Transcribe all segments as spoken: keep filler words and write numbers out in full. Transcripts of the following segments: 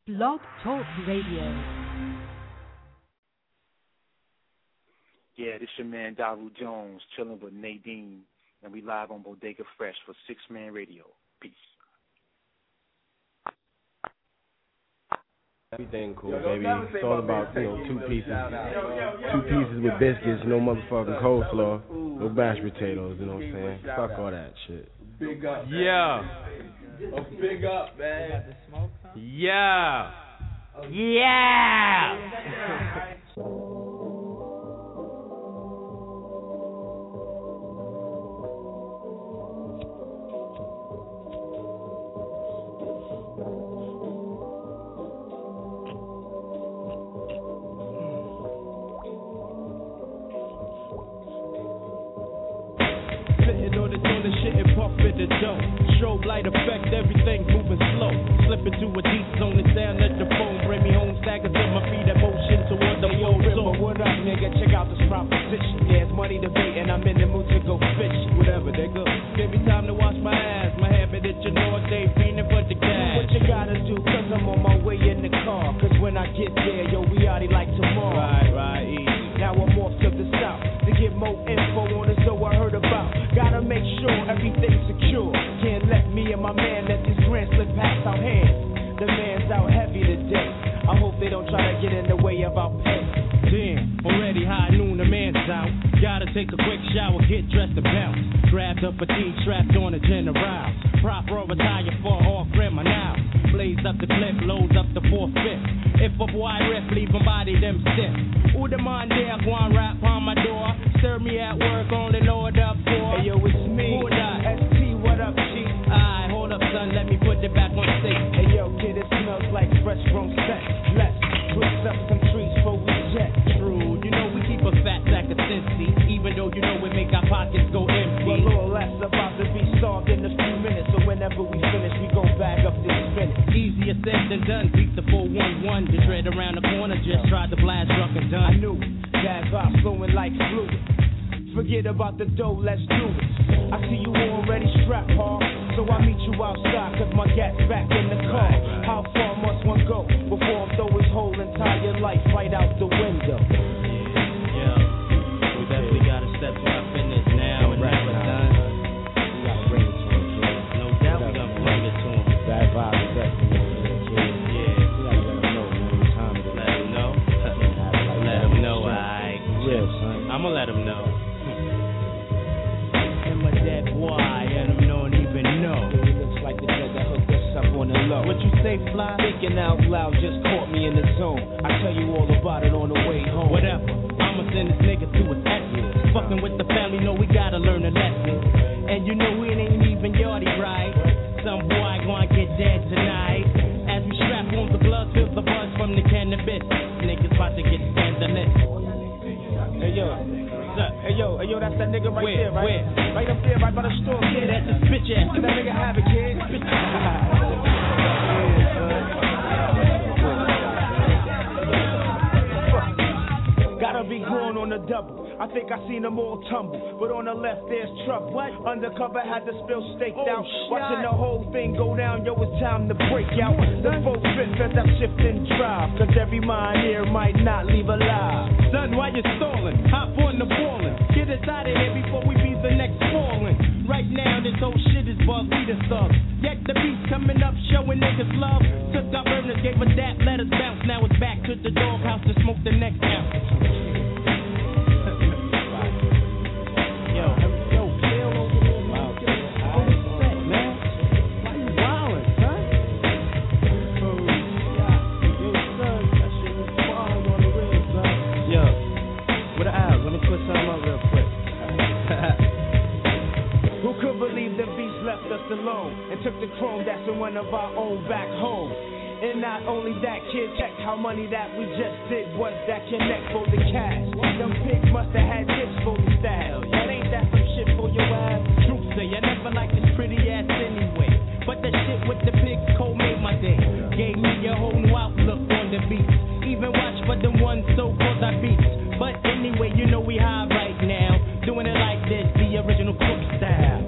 Blog Talk Radio. Yeah, this your man Daru Jones chilling with Nadine, and we live on Bodega Fresh for Six Man Radio. Peace. Everything cool, baby. It's all about, you know, two pieces. Two pieces with biscuits, no motherfucking coleslaw, no mashed potatoes, you know what I'm saying? Fuck all that shit. Big up. Yeah. A big up, man. Yeah. Yeah. The dough, strobe light effect, everything moving slow. Slip into a deep zone and sound at the phone. Bring me home, stagger to my feet, that motion toward the flow. So what up, nigga? Check out this proposition. Yeah, it's money debate, and I'm in the mood to go fishing. Whatever, nigga. Give me time to wash my ass. My habit is you know day fiending for the gas. What you gotta do? Cause I'm on my way in the car. Cause when I get there, yo, we oughty like tomorrow. Right, right, easy. Now I'm off to the south to get more info on it, so I heard about. Gotta make sure everything's secure. Can't let me and my man let this grand slip past our hands. The man's out heavy today. I hope they don't try to get in the way of our pay. Damn, already high noon, the man's out. Gotta take a quick shower, get dressed and bounce. Grabbed up fatigue, strapped on a general. Proper retire for all criminals. Blaze up the clip, loads up the four-fifth. If a boy rip, leave him body them stiff. Who the man there, go and rap on my door. Stir me at work, only load up for. Hey yo, it's me, who that? S T, what up, G? Alright, hold up, son, let me put it back on six. Hey yo, kid, it smells like fresh from sex. Let's twist up some trees before we jet. True, you know we keep a fat sack of Cincy, even though you know we make our pockets go empty. Well, a little less about to be starved in a few minutes, so whenever we finish, we go back up this spinach. Easier said than done, beat the four one one. The tread around the corner, just tried to blast truck and done. I knew that vibe flowing like fluid. Forget about the dough, let's do it. I see you already strapped, Paul. So I meet you outside, cause my gat's back in the car. How far must one go before I throw his whole entire life right out the window? Yeah, yeah. We definitely gotta step to our finish now and never done. We gotta bring it to him, kid. No doubt we gonna bring it to him. That vibe is definitely kid. Yeah. We gotta let him know, man. What time it is. Let him know. Let him know, alright. Real, son. I'ma let him know. That boy, and him don't even know. He looks like the nigga that hooked us up on the low. What you say, fly? Thinking out loud just caught me in the zone. I tell you all about it on the way home. Whatever, I'ma send this nigga to his essence. Fucking with the family, know we gotta learn a lesson. And you know it ain't even yardy right. Some boy gonna get dead tonight. As we strap on the blood, feel the buzz from the cannabis. Niggas about to get scandalous. Hey yo. Hey yo, hey yo, that's that nigga right where, there, right? Where? Right up there, right by the store, kid. That's his bitch ass. Let that nigga have it, kid. Bitch Gotta be grown on the double. I think I seen them all tumble, but on the left there's trouble. What? Undercover had the spill staked oh, out. Shit. Watching the whole thing go down, yo, it's time to break out. The full fifth as I shift and drive, cause every mind here might not leave alive. Son, why you stalling? Hop on the ballin'. Get us out of here before we be the next falling. Right now, this whole shit is bug, we the thugs. Yet the beat coming up, showing niggas love. Took our burners, gave a dap, let us bounce. Now it's back to the doghouse to smoke the next ounce. Yo, yo, kill over there, man. What is that, man? Why you wildin', son? Oh, yo, son, that shit was wild on the red, son. Yo, with the eyes, let me put something up real quick. Who could believe the beast left us alone and took the chrome that's in one of our own back home? And not only that, kid, check how money that we just did was that connect for the cash. Them pigs must have had tips for the style. That ain't that some shit for your ass? Truth say, I never liked this pretty ass anyway. But the shit with the pigs cold made my day. Gave me a whole new outlook on the beat. Even watch for the ones so-called I beat. But anyway, you know we high right now. Doing it like this, the original Cook style.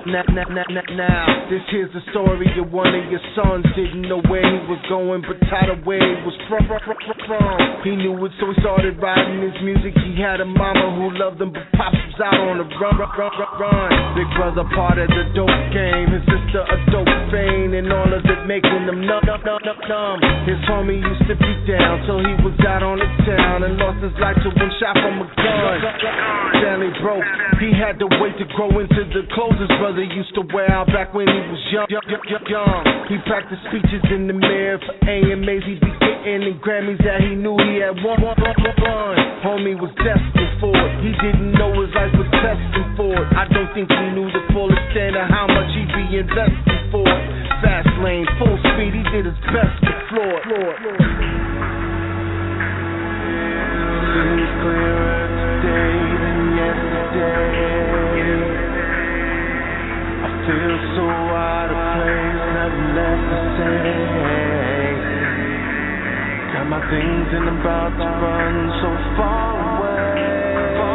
Now, now, now, now, now, this here's the story of one of your sons. Didn't know where he was going, but tired of where he was from. He knew it, so he started writing his music. He had a mama who loved him, but pops was out on the run, run, run, run, run. Big brother part of the dope game, his sister a dope fiend, and all of it making them numb, numb, numb, numb, numb. His homie used to be down till he was out on the town and lost his life to one shot from a gun. Family broke, he had to wait to grow into the clothes his brother used to wear out back when he was young, young, young, young. He practiced speeches in the mirror for A M As. He'd be getting the Grammys that he knew he had won. One, one, one, one. Homie was destined for it. He didn't know his life was testing for it. I don't think he knew the full extent of how much he'd be investing for it. Fast lane, full speed, he did his best to floor it. Seems clearer today than yesterday. I feel so out of place, nothing left to say. Got my things and I'm about to run so far away.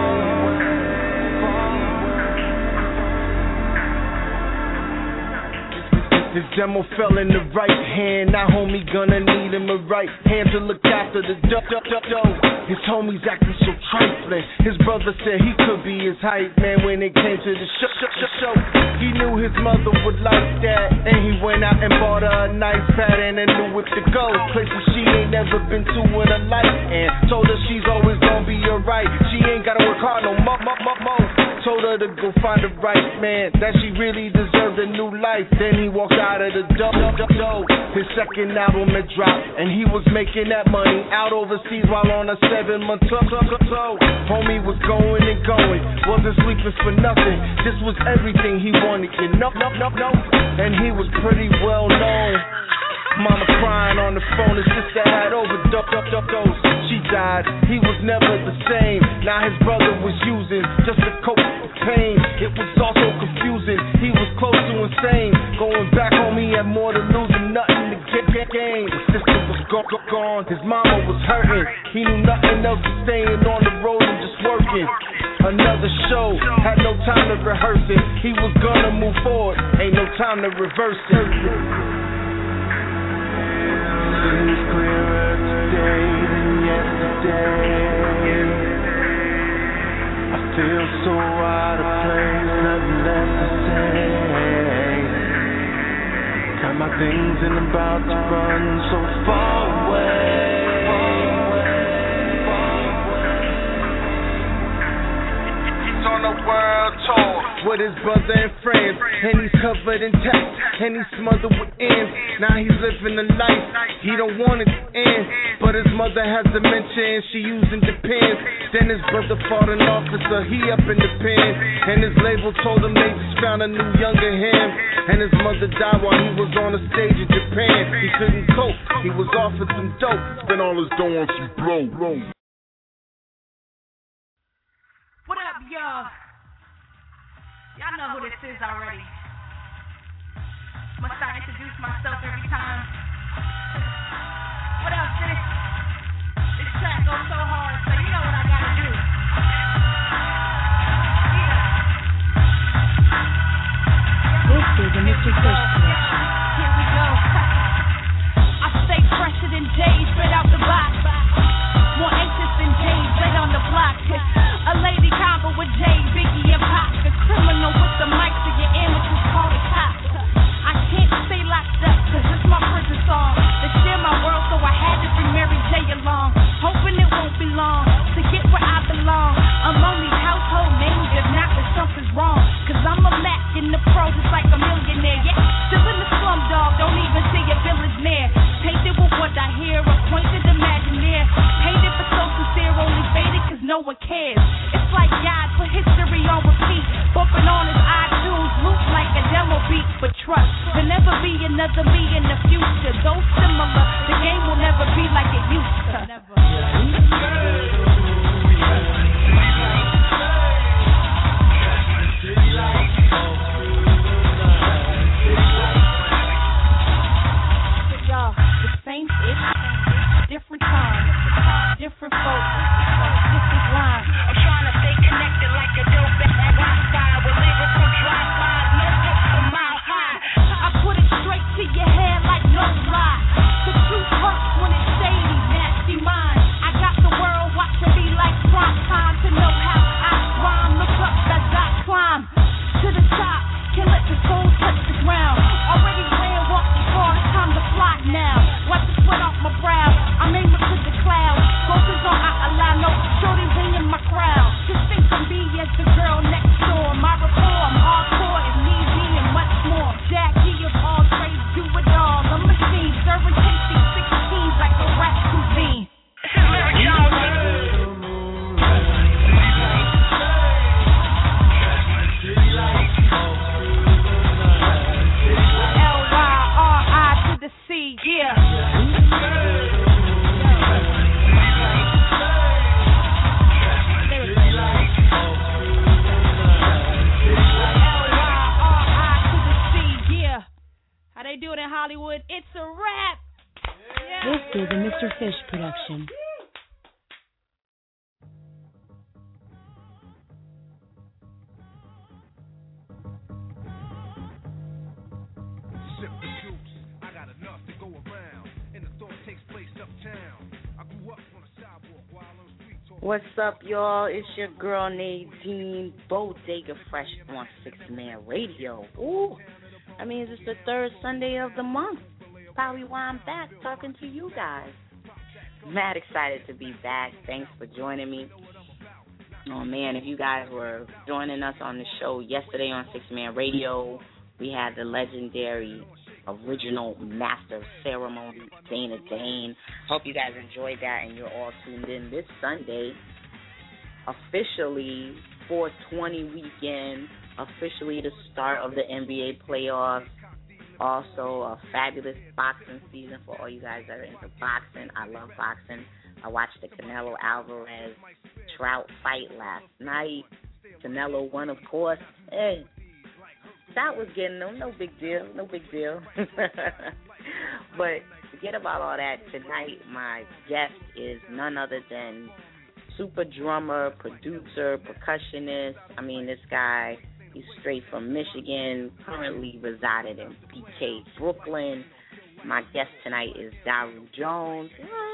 This demo fell in the right hand. Now homie gonna need him a right hand to look after the dough. His homies acting so trifling. His brother said he could be his hype man when it came to the show. show. He knew his mother would like that, and he went out and bought her a nice pad and a new whip to go. Places she ain't never been to in her life, and told her she's always gonna be alright. She ain't gotta work hard no more, more, more, more. Told her to go find the right man, that she really deserved a new life. Then he walked out of the door. His second album had dropped, and he was making that money out overseas while on a seven-month tour. Homie was going and going, wasn't sleeping for nothing. This was everything he wanted, you know, no, no, no. And he was pretty well known. Mama crying on the phone, his sister had overdose. She died, he was never the same. Now his brother was using just to cope with the pain. It was also confusing, he was close to insane. Going back home, he had more to lose and nothing to get gain. His sister was gone, gone, his mama was hurting. He knew nothing else but staying on the road and just working. Another show, had no time to rehearse it. He was gonna move forward, ain't no time to reverse it. Seems clearer today than yesterday. I feel so out of place, nothing left to say. Got my things and I'm about to run so far away. He's on a world tour with his brother and friends, and he's covered in text, and he's smothered with ends. Now he's living a life he don't want it to end, but his mother has dementia and she using Depends. Then his brother fought an officer, he up in the pen, and his label told him they just found a new younger him. And his mother died while he was on a stage in Japan. He couldn't cope, he was offered some dope, spent all his dough on some blow. What up, y'all? Y'all know who this is already. Must I introduce myself every time? What up, sis? This track goes so hard, so you know what I gotta do. Yeah. This is a Mister Fish collection. Here we go. I stay fresher than Jay, straight out the box. More anxious than Jay, straight on the block. A lady combo with Jay, Biggie, and Pop. The criminal with the mic to your images, call the cops. I can't stay locked up, cause it's my prison song. They share my world, so I had to bring Mary J along. Hoping it won't be long to get where I belong. I'm only household names, if not that something's wrong. Cause I'm a Mac in the pros, it's like a millionaire. Yeah, still in the slum, dog, don't even see a village near. Painted with what I hear, appointed imagineer. Painted for so sincere, only faded cause no one cares. It's like God put history on repeat, bumping on his iTunes, loop like a demo beat. But trust, there'll never be another me in the future. Though similar, the game will never be like it used to. Never. Y'all, the same itch, different time, different folks, different lines. I'm trying to stay connected like a dope and Wi-Fi with lyrical drive-bys. No building, Hollywood. It's a wrap. Yeah. This is a Mister Fish production. Sip the juice, I got enough to go around, and the thought takes place uptown. I grew up on a sidewalk while on the street talking. What's up, y'all? It's your girl Nadine, Bodega Fresh on Six Man Radio. Ooh, I mean, it's the third Sunday of the month. Probably why I'm back talking to you guys. Mad excited to be back. Thanks for joining me. Oh, man, if you guys were joining us on the show yesterday on Six Man Radio, we had the legendary original master of ceremony, Dana Dane. Hope you guys enjoyed that and you're all tuned in this Sunday. Officially, four twenty weekend, officially the start of the N B A playoffs. Also, a fabulous boxing season for all you guys that are into boxing. I love boxing. I watched the Canelo Alvarez Trout fight last night. Canelo won, of course. Hey, Trout was getting them. No big deal. No big deal. But forget about all that. Tonight, my guest is none other than super drummer, producer, percussionist. I mean, this guy, he's straight from Michigan, currently resided in B K, Brooklyn. My guest tonight is Daru Jones.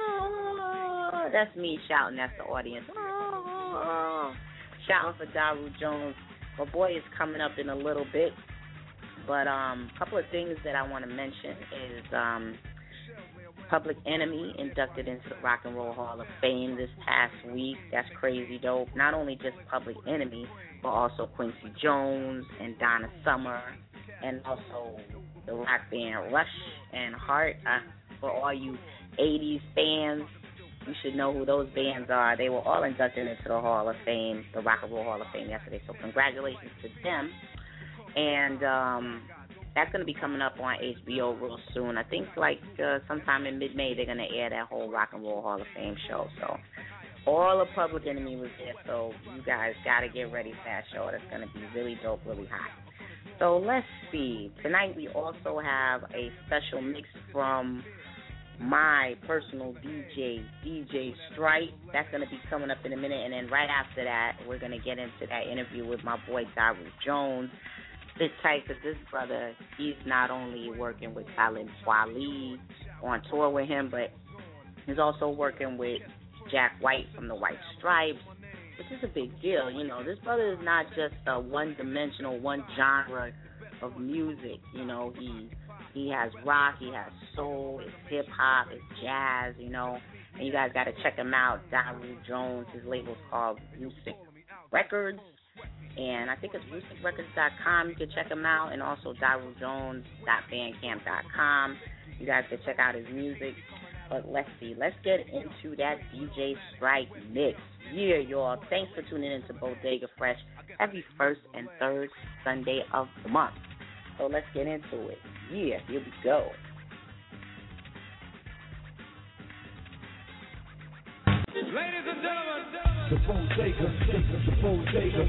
Oh, that's me shouting. That's the audience. Oh, shouting for Daru Jones. My boy is coming up in a little bit. But um, a couple of things that I want to mention is um, Public Enemy inducted into the Rock and Roll Hall of Fame this past week. That's crazy dope. Not only just Public Enemy, but also Quincy Jones and Donna Summer, and also the rock band Rush and Heart. Uh, for all you eighties fans, you should know who those bands are. They were all inducted into the Hall of Fame, the Rock and Roll Hall of Fame yesterday. So congratulations to them. And um, that's going to be coming up on H B O real soon. I think like uh, sometime in mid-May they're going to air that whole Rock and Roll Hall of Fame show. So all of Public Enemy was there, so you guys got to get ready for that show. That's going to be really dope, really hot. So let's see. Tonight we also have a special mix from my personal D J, D J Stripe. That's going to be coming up in a minute. And then right after that, we're going to get into that interview with my boy Daru Jones. Sit tight, because this brother, he's not only working with Talib Kweli on tour with him, but he's also working with Jack White from the White Stripes, which is a big deal. You know, this brother is not just a one-dimensional, one genre of music. You know, he he has rock, he has soul, it's hip-hop, it's jazz, you know, and you guys got to check him out. Daru Jones, his label's called Music Records. And I think it's music records dot com. You can check him out. And also daru jones dot bandcamp dot com. You guys can check out his music. But let's see. Let's get into that D J Stripe mix. Yeah, y'all. Thanks for tuning in to Bodega Fresh every first and third Sunday of the month. So let's get into it. Yeah, here we go. Ladies and gentlemen, the Bodega, the Bodega,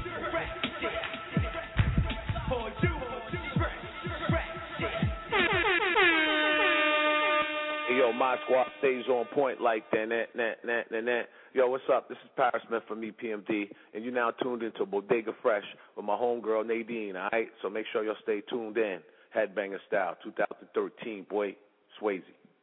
for you, Hey, yo, my squad stays on point like that, that, that, that, that, that. Yo, what's up? This is Paris Smith from E P M D, and you're now tuned into Bodega Fresh with my homegirl Nadine, all right? So make sure y'all stay tuned in. Headbanger style, two thousand thirteen, boy, Swayze.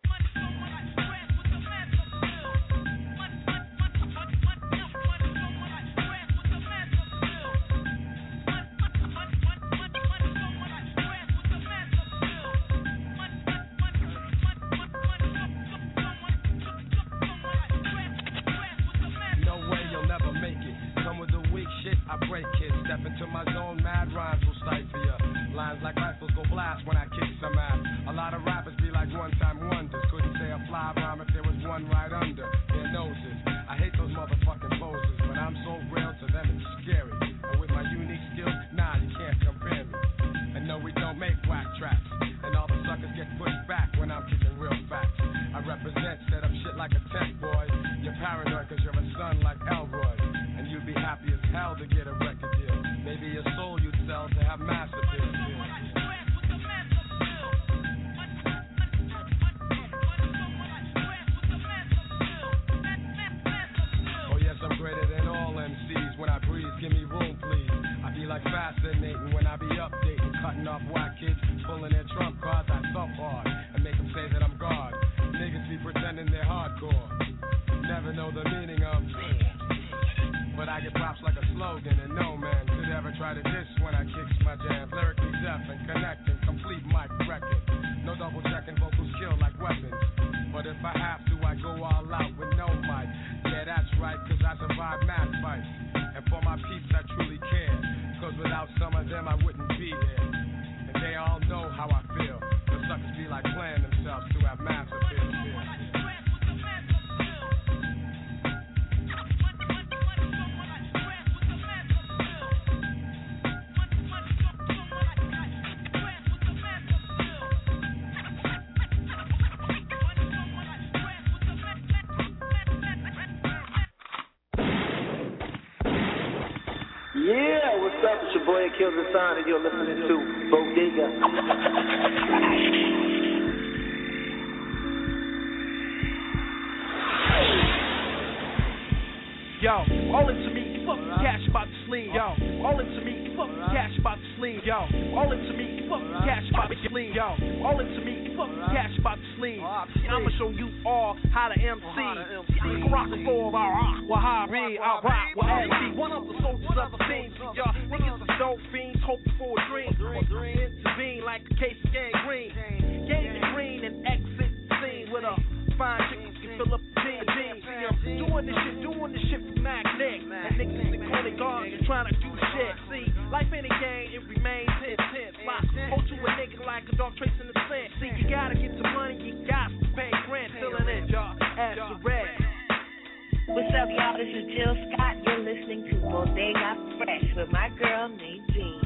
I break it, step into my zone, mad rhymes will stifle ya. Lines like rifles go blast when I kick some ass. A lot of rappers be like one-time wonders. Couldn't say a fly rhyme if there was one right under their noses. I hate those motherfucking poses, but I'm so real to them it's scary. And with my unique skills, nah, you can't compare me. And no, we don't make whack tracks. And all the suckers get pushed back when I'm kicking real facts. I represent, set up shit like a tech boy. You're paranoid cause you're a son like Elroy. And you'd be happy as hell to get a record deal. Maybe your soul you'd sell to have master pills. off white kids pulling their trump cards. I thump hard and make them say that I'm God. Niggas be pretending they're hardcore. Never know the meaning of. But I get props like a slogan, and no man could ever try to diss when I kicks my jam. Lyrically deaf and connecting, complete mic record. No double checking, vocals kill like weapons. But if I have to, I go all out with no mic. Yeah, that's right, cause I survive mass fights. And for my peeps, I truly care. Cause without some of them, I wouldn't be here. And they all know how I feel. The suckers be like playing themselves to have massive fears. Yeah, what's up? It's your boy Akil Hassan, and you're listening to Bodega. Yo, all into me, fuck cash about the sleeve. Yo, all into me, fuck cash about the sleeve. Yo, all into me, fuck cash about the sleeve. Yo, all into me, fuck cash about the sleeve. I'ma show you all how to M C. I can rock the floor, I rock with Harry, I rock with S D. One of the soldiers of the team. Y'all niggas are dope fiends, hoping for a dream. Intervene like a case of gangrene. Gang green and exit scene with a fine chick who can fill up the jeans. Doing this shit, doing this shit for Magnet. And niggas in Coney Garden trying to do shit. See, life ain't a game, it remains intense. Like, hold you a nigga like a dog tracing the scent. See, you gotta get the money, you got to pay rent. Filling in, y'all, as the red. What's up, y'all? This is Jill Scott. You're listening to Bodega Fresh with my girl, Nadine.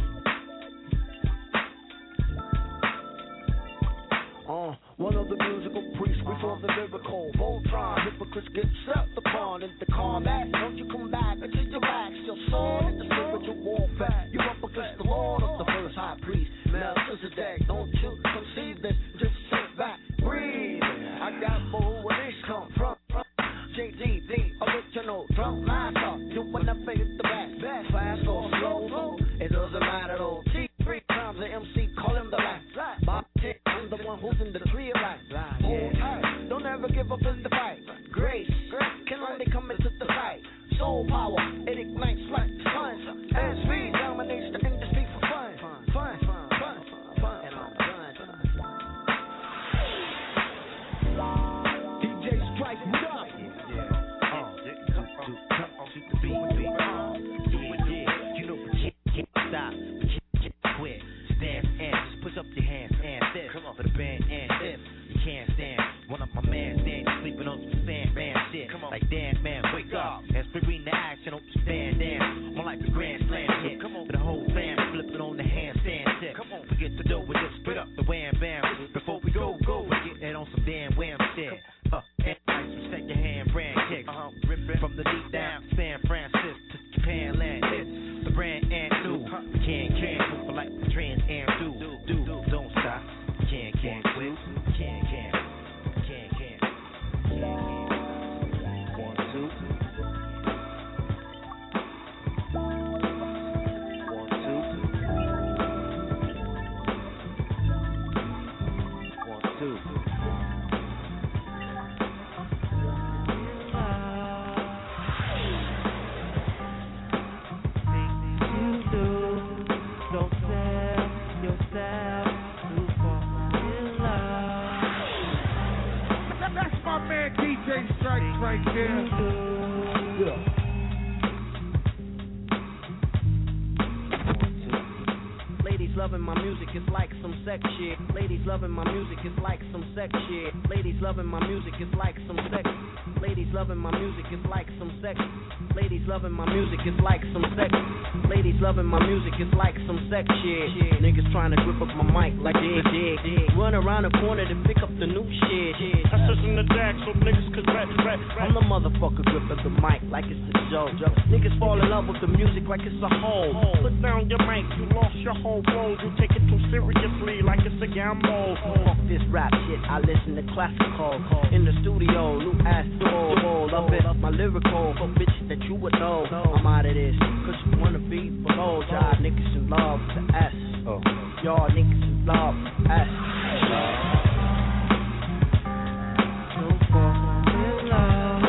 Uh, one of the musical priests, we for the lyrical Voltron, hypocrites get stepped upon in the combat. Don't you come back until your back's still sword in the spiritual warfare. You up against the Lord of the first high priest, Melchizedek. Don't you conceive this, just sit back, breathe. I got more where this come from. J D, the original drum master. You wanna fade the back, fast or slow, it doesn't matter though. T three times the M C, call him the back. Bob Tick, I'm the one who's in the tree of life. Hold tight, don't ever give up in the fight. Grace, can only come into the fight. Soul power, it ignites like the sun. S V dominates the industry for fun. Fun, fun, fun, fun, and I'm done. D J Strike, what up? Stop, can't quit, stand and just push up your hands and this for the band and if you can't stand one of my man stand sleeping on some sand man shit like damn man wake up and spring the action on some stand down more like the grand slam hit for the whole fam flipping on the handstand tip forget to do with just spit up the wham bam before we go go get that on some damn wham shit uh and like respect your hand brand kicks uh-huh. From the deep down San Francisco to Japan land hits the brand and new can't can't move like the trans and do do don't stop can't can't quit can't can't can't can't one two one two one two Man, D J Strike right there. Yeah. Ladies loving my music is like some sex shit. Ladies loving my music is like some sex shit. Ladies loving my music is like some sex. Ladies loving my music is like some sex. Ladies loving my music is like some sex. Ladies loving my music is like some sex shit. Niggas trying to grip up my mic like they did. Run around the corner to pick up the new shit. I search in the jack so niggas could rap, rap, rap. I'm the motherfucker gripping the mic like it's a joke. Niggas fall in love with the music like it's a hole. Put down your mic, you lost your whole road. You take it too seriously like it's a gamble. Fuck this rap shit, I listen to classical. In the studio, new ass door. Love it, my lyrical for bitches that you would know. I'm out of this, cause you wanna be below. Jive niggas in love with the S. Oh. Y'all niggas is love. Hey. So far in love.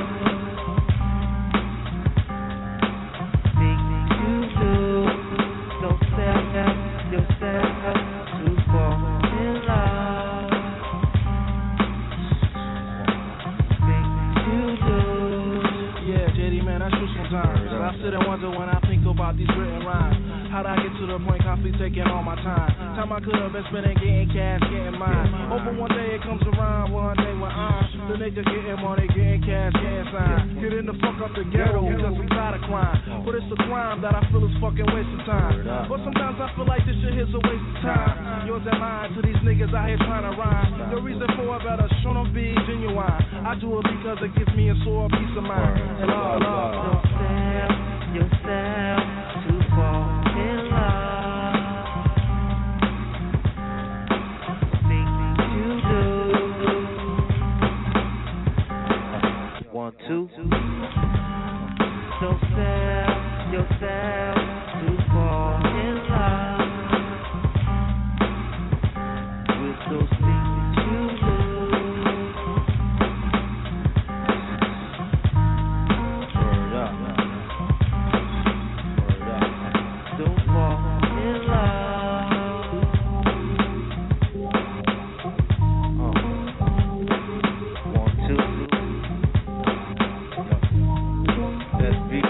Things you do. Don't sell yourself too far in love. Things you do. Yeah, J D, man, I shoot sometimes. I sit and wonder when I think about these written rhymes. How'd I get to the point constantly taking all my time? Time I could have been spending getting cash, getting mine. Hoping one day it comes around, one day when I'm the nigga getting money, getting cash, getting signed. Getting the fuck up the ghetto because I'm tired of crime. But it's a crime that I feel is fucking waste of time. But sometimes I feel like this shit is a waste of time. Yours and mine to these niggas out here trying to rhyme. The reason for it better show them be genuine. I do it because it gives me a sore peace of mind. And all love. Don't sell yourself too far. One, two. Don't sell yourself too far in love with those things you do. Word up. Word up. Don't fall in love. Oh. One, two. That's big.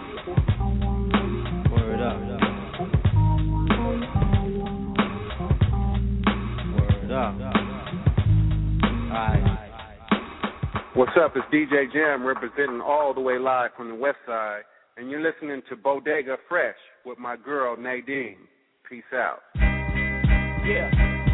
Word up. Word up. Alright. What's up? It's D J Jam representing all the way live from the West Side, and you're listening to Bodega Fresh with my girl Nadine. Peace out. Yeah.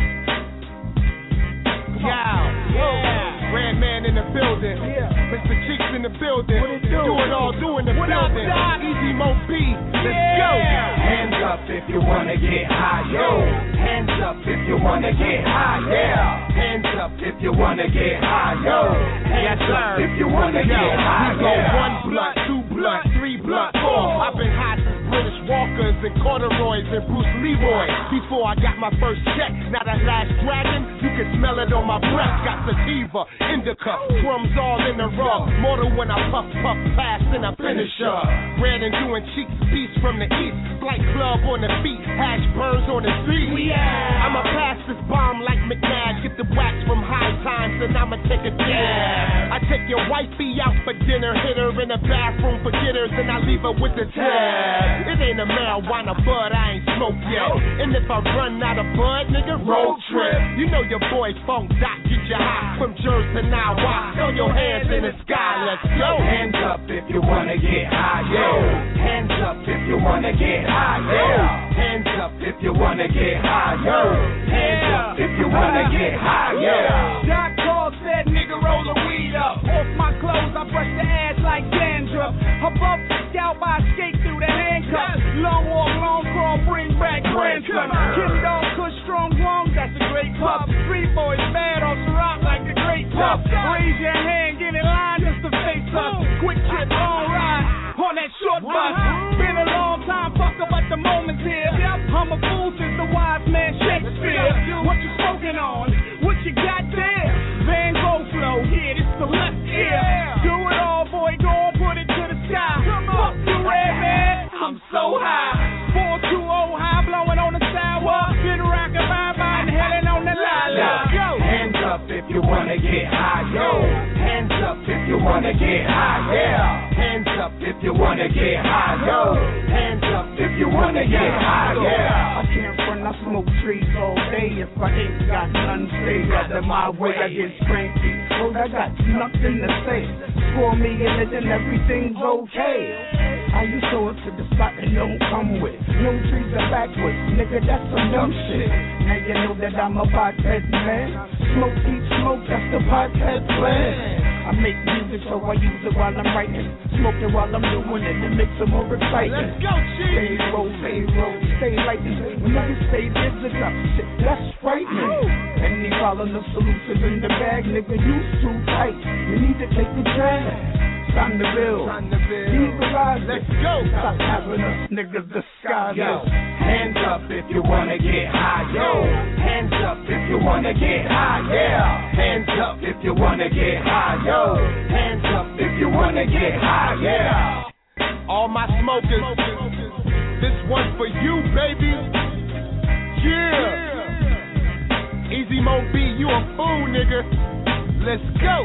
Yeah. Yeah. Red man in the building. Yeah. Mister Cheeks in the building. What it do? Do it all, do in the what building. Up, Easy Mo B. Let's yeah. go. Hands up if you wanna get high, yo. Hands up if you wanna get high, yeah. Hands up if you wanna get high, yo. Hands yes, up if you wanna yo. get high, we yeah. go one blunt, two blunt, three blunt, four. I've been hot since British Walkers and corduroys and Bruce Leroy. Before I got my first check, now that last dragon, you can smell it on my breath. Got sativa, indica, crumbs all in the rug. Mortal when I puff, puff, fast and I finish up. Red and doing cheeks, beats from the east. Flight club on the feet, hash burns on the street. Yeah. I'ma pass this bomb like McNabb. Get the wax from high times and I'ma take a dab. I take your wifey out for dinner, hit her in the bathroom for jitters, and I leave her with the tab. It ain't a marijuana bud, I ain't smoked yet. And if I run out of bud, nigga, road trip. You know your boy Funk Doc, get you high from Jersey to Nawa. Throw your hands in the sky, let's go. Hands up if you wanna get high, yeah. Hands up if you wanna get high, yeah. Hands up if you wanna get high, yo. Hands up if you wanna get high, yeah. Doc Call said, nigga, roll the weed up. Off my clothes, I brush the ass like dandruff. Above the scalp, I skate through the handcuffs. Long walk, long crawl, bring back grandson. Kid dog, kush, strong lungs, that's a great pup. Three boys bad off the rock like the great pup. Raise your hand, get in line, just to face us. Quick trip, long ride, on that short bus. Been a long time, fucker, but the moment's here. I'm a fool since the wise man Shakespeare. What you smoking on? What you got there? Van Gogh flow, yeah, this the left ear. Do it all, boy, go on, put it to the sky. Fuck you, red man, I'm so high. four two oh high, blowing on the sour. Been rockin' bye-bye and heading on the la-la. Hands up if you wanna get high, yo. Hands up if you wanna get high, yeah. Hands up if you wanna get high, yo. Hands up if you wanna get high, yeah. I can't run, I smoke trees all day. If I ain't got none, stay out of my way. I get cranky, oh, I got nothing to say. Score me in it and everything's okay. How you show up to the spot and don't come with? No trees are backwards, nigga, that's some dumb shit. Now you know that I'm a pothead man. Smoke, eat, smoke, that's the pothead plan. I make music so I use it while I'm writing. Smoke it while I'm doing it, it makes it more exciting. Let's go, Chief! Stay roll, stay roll, stay lightning. When niggas say this is up, shit, that's frightening. And they follow the solutions in the bag, nigga, you too tight. You need to take a drag. time to build. Time to build. Keep the rise. Let's go. Stop having us niggas disguise. Yo, hands up if you wanna get high. Yo, hands up if you wanna get high. Yeah, hands up if you wanna get high. Yo, hands up if you wanna get high. Yeah. All my smokers, this one's for you, baby. Yeah. Easy Mo B, you a fool, nigga. Let's go.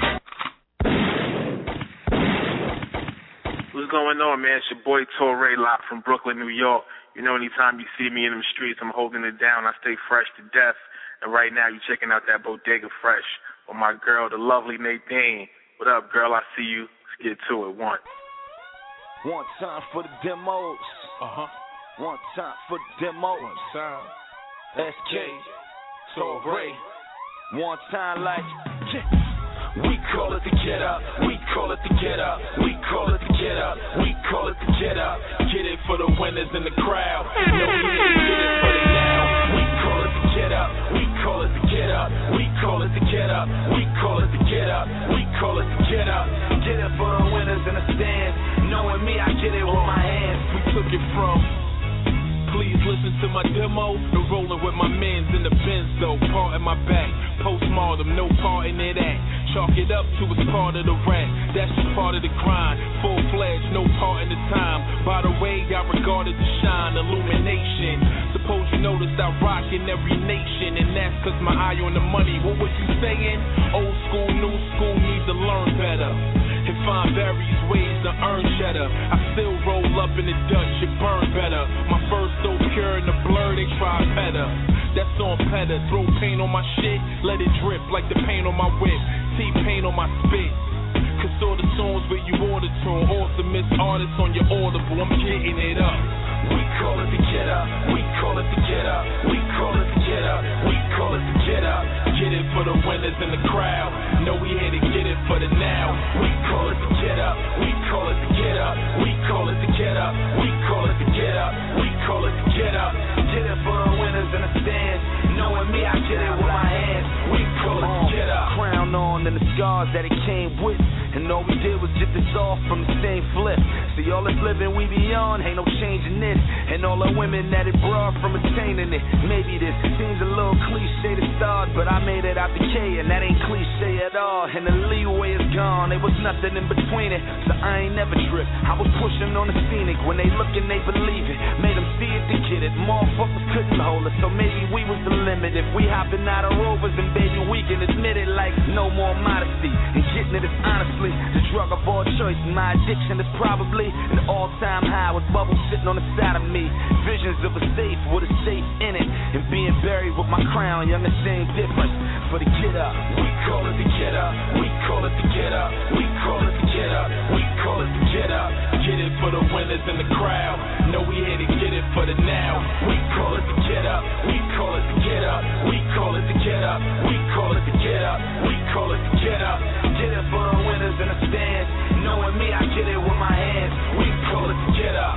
What's going on, man? It's your boy Torre Lock from Brooklyn, New York. You know, anytime you see me in the streets, I'm holding it down. I stay fresh to death. And right now, you're checking out that Bodega Fresh with my girl, the lovely Nadine. What up, girl? I see you. Let's get to it. One. One time for the demos. Uh-huh. One time for the demos. One time. S K. So Ray. One time like. We call it the get up. We call it the get up. We call it the get up. We call it the get up. Get it for the winners in the crowd. No, we didn't get it for the now. We call it the get up. We call it the get up. We call it the get up. We call it the get up. We call it the get up. Get it for the winners in the stands. Knowing me, I get it with my hands. We took it from. Please listen to my demo. The rolling with my mans in the Benz though. Part in my back. Postmortem, no part in it at. Chalk it up to it's part of the rap. That's just part of the grind. Full fledged, no part in the time. By the way, I regarded the shine, illumination. Suppose you noticed I rock in every nation, and that's cause my eye on the money. What was you saying? Old school, new school, need to learn better. And find various ways to earn cheddar. I still roll up in the Dutch, it burn better. My first so pure in the blur, they try better. That's on Petta. Throw paint on my shit, let it drip like the paint on my whip. T-paint on my spit. Cause all the songs where you order tune, awesomest artists on your audible, I'm getting it up. We call it the get up. We call it the get up. We call it the get up. We call it the get up. Get it for the winners in the crowd. Know we here to get it for the now. We call it the get up. We call it the get up. We call it the get up. We call it the get up. We call it the get up. Get it for the winners in the stands. Knowing me, I get it with my hands. We call it the get up. Crown on and the scars that it came with. And all we did was get this off from the same flip. See, all this living we be on, ain't no changing it. And all the women that it brought from attaining it. Maybe this seems a little cliche to start, but I made it out the K, and that ain't cliche at all. And the leeway is gone, there was nothing in between it. So I ain't never tripped. I was pushing on the scenic. When they look and they believe it, made them see it to get it. Motherfuckers couldn't hold us, so maybe we was the limit. If we hopping out of Rovers, then baby we can admit it. Like no more modesty, and getting it is honestly the drug of all choice. And my addiction is probably an all-time high with bubbles sitting on the side of me. Visions of a safe with a safe in it, and being buried with my crown. You understand the difference? For the get up, we call it the get up. We call it the get up. We call it the get up. We call it the get up. Get it for the winners in the crowd. Know we here to get it for the now. We call it the get up. We call it the get up. We call it the get up. We call it the get up. We call it the get up. Get it for the winners in the stands. Knowing me, I get it with my hands. We call it the get up.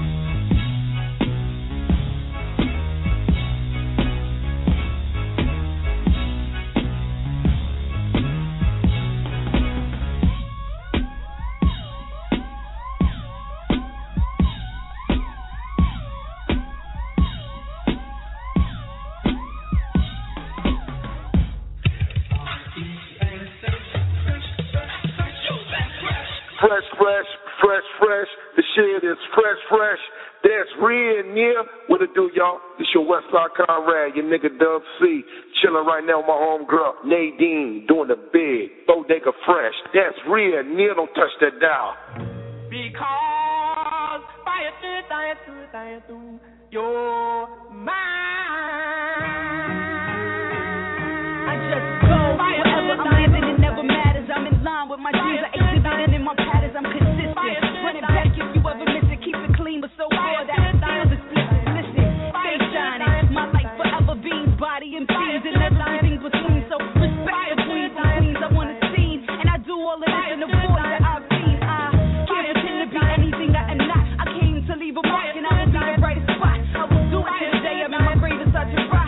Fresh, fresh, fresh, fresh. The shit is fresh, fresh. That's real near. What it do, y'all? It's your Westside Conrad, your nigga Dub C. Chilling right now with my homegirl, Nadine, doing the big Bodega Fresh. That's real near. Don't touch that dial. Because fire through, fire through, fire through your mind. I just go wherever I'm living, it never matters. I'm in line with my dreams, I exhibiting in my patterns. I'm consistent. Run it back if you ever miss it, keep it clean, but so far that it feels explicit. Listen, stay shining. My life forever beams, body and fiends, and everything between. So respect the queens and queens I want to see, and I do all of this in the voice that I've seen. I can't pretend to be anything that I'm not. I came to leave a mark, and I will be the brightest spot. I will do it till the day I'm in my grave and start to rise.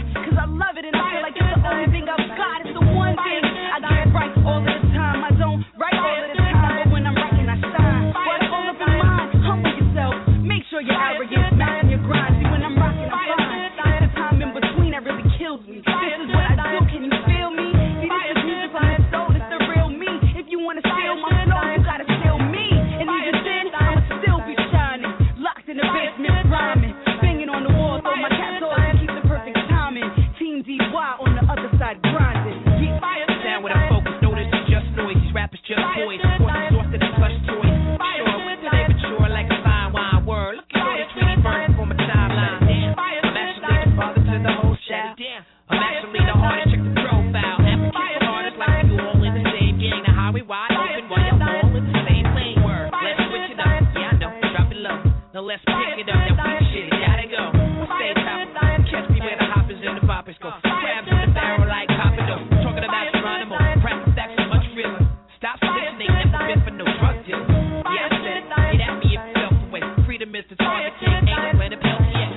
kills me. This is what I do, can you feel me? See, this is music from the soul, it's the real me. If you wanna steal my flow, you gotta steal me. And even then, I'ma still be shining. Locked in the basement, rhyming. Banging on the wall, throw my cats off and keep the perfect timing. Team D Y on the other side grinding. Yeah. Down with a focus, notice it's just noise. These rappers just boys. Force exhausted and plush toys. Sure, they mature like a fine wine word. Look at all the tweety birds for my timeline. Damn, I'm actually the father to the whole shout. I'm actually the hardest, check the profile. African artists like you all in the same gang. The highway wide open while you're all in the same lane. Word, let's switch it up. Yeah, I know, drop it low. Now let's pick it up. That weak shit, gotta go. Stay top, catch me where the hoppers and the boppers go. Crabs in the barrel like Coppado. Talking about Geronimo, rap that's much realer. Stop listening, never been for no drug deal. Yeah, I said it, get at me if you felt the way. Freedom is the target, ain't no where to belt yet.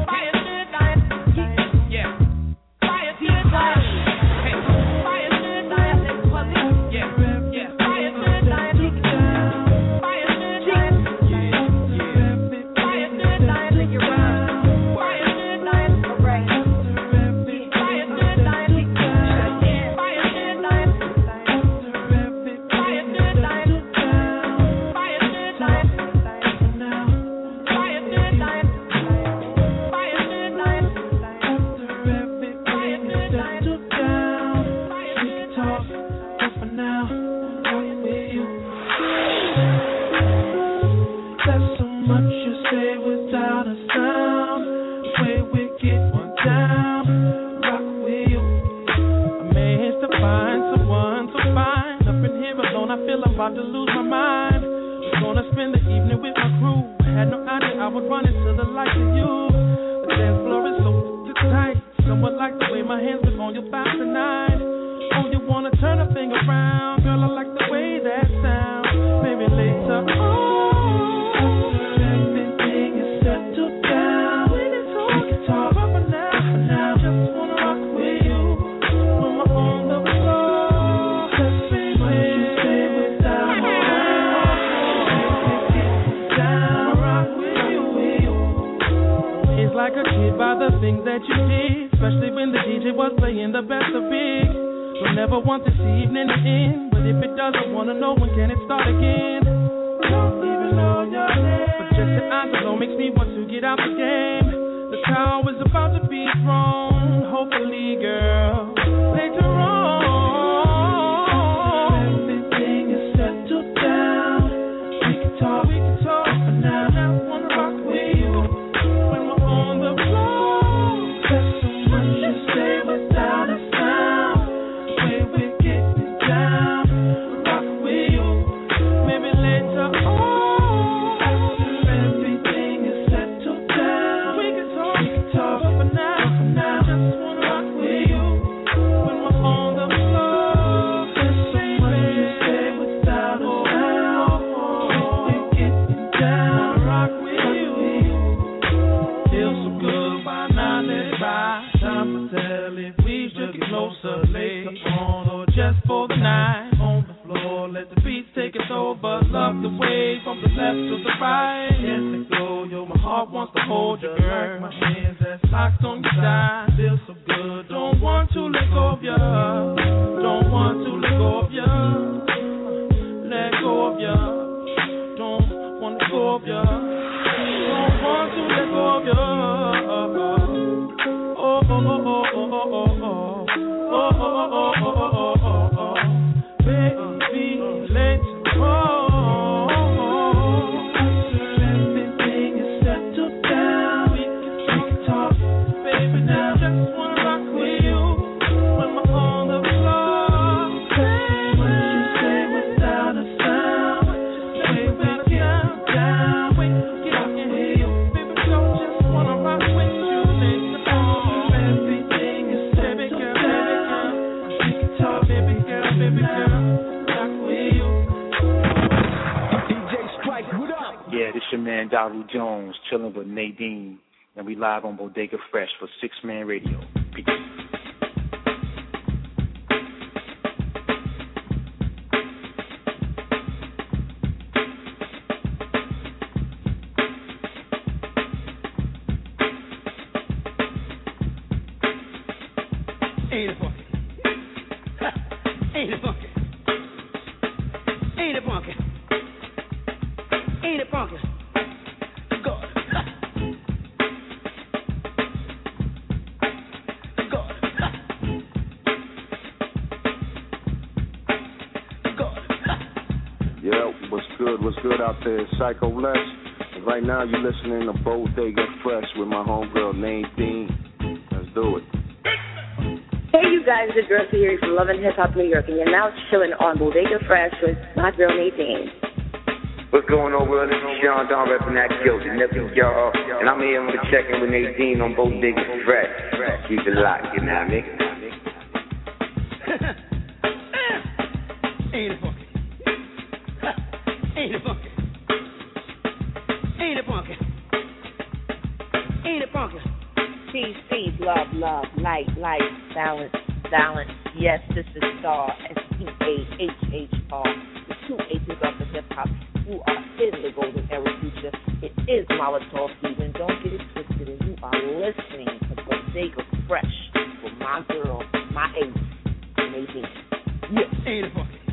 Yeah. About to lose my mind. Was gonna spend the evening with my crew. Had no idea I would run into the likes of you. The dance floor is so tight. Somewhat like the way my hands was on your thighs tonight. Oh, you wanna turn a thing around, girl? I like the way that sounds. Maybe later. Oh, everything is settled down. We can talk, we can talk, but for now, for now, just wanna rock with you when we're on the floor. Like a kid by the things that you did, especially when the D J was playing the best of big. Don't never want this evening to end, but if it doesn't, wanna know when can it start again. Don't even know your name, but just your eyes alone makes me want to get out the game. The tower is about to be thrown, hopefully, girl, later on. Everything is settled down. We can talk, we can talk for now. I wanna rock with you. Love the way from the left to the right. Yes, and go, yo, my heart wants to hold you, girl. My hands that's locked on your side. Feel so good, don't want to let go of ya. Don't want to let go of ya. Let go of ya. Don't want to go of ya. Don't want to let go of ya. Oh, oh, oh, oh, oh, oh, oh, oh. Oh, oh, oh, oh, oh, oh, oh, oh. Baby, let's go. Your man Daru Jones chilling with Nadine, and we live on Bodega Fresh for Six Man Radio. Peace. Ain't it funky? Ain't it funky? Ain't it funky? Ain't it funky? God. God. God. Yeah, what's good? What's good out there? Psycho Bless. And right now you're listening to Bodega Fresh with my homegirl Nadine. Let's do it. Hey, you guys, it's your girl Siri from Love and Hip Hop New York, and you're now chilling on Bodega Fresh with my girl Nadine. What's going on, world? This is Sean Don repping that guilty, nephew, y'all. And I'm here to check in with Nadine on Bodega Fresh. Keep it locked, you know what I mean? Ain't it funky? Ain't it funky? Ain't it funky? Ain't it funky? Peace, peace, love, love, light, light, balance, balance. Yes, this is Star, S T A H H R. The two H's of the hip hop. You are in the golden era future. It is Molotov season. Don't get it twisted. And you are listening to Bodega Fresh with my girl, my ace, Nadine. Yeah, ain't it funky?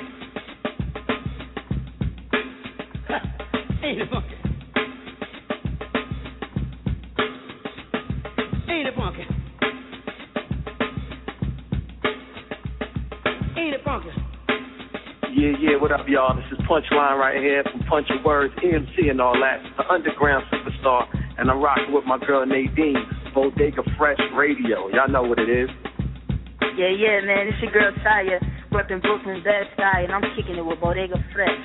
Ain't it funky? Ain't it funky? Ain't it funky? Yeah, yeah, what up, y'all? This is Punchline right here from Punchin' Words, E M C and all that, the underground superstar, and I'm rocking with my girl Nadine, Bodega Fresh Radio. Y'all know what it is. Yeah, yeah, man, it's your girl Taya, repping Brooklyn Bed-Stuy, and I'm kicking it with Bodega Fresh.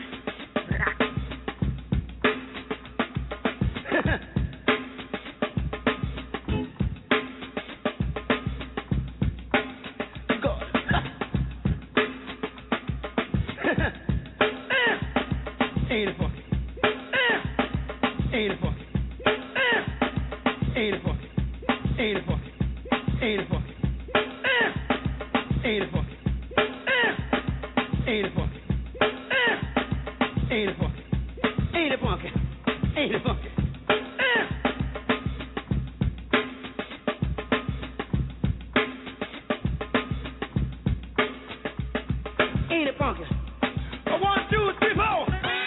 Ain't it funky? Ain't it funky? Ain't it funky? Ain't it funky? Ain't it funky? Ain't it funky? Ain't it funky? Ain't it funky? Ain't it funky? Ain't it funky? Ain't it funky? One, two, three, four.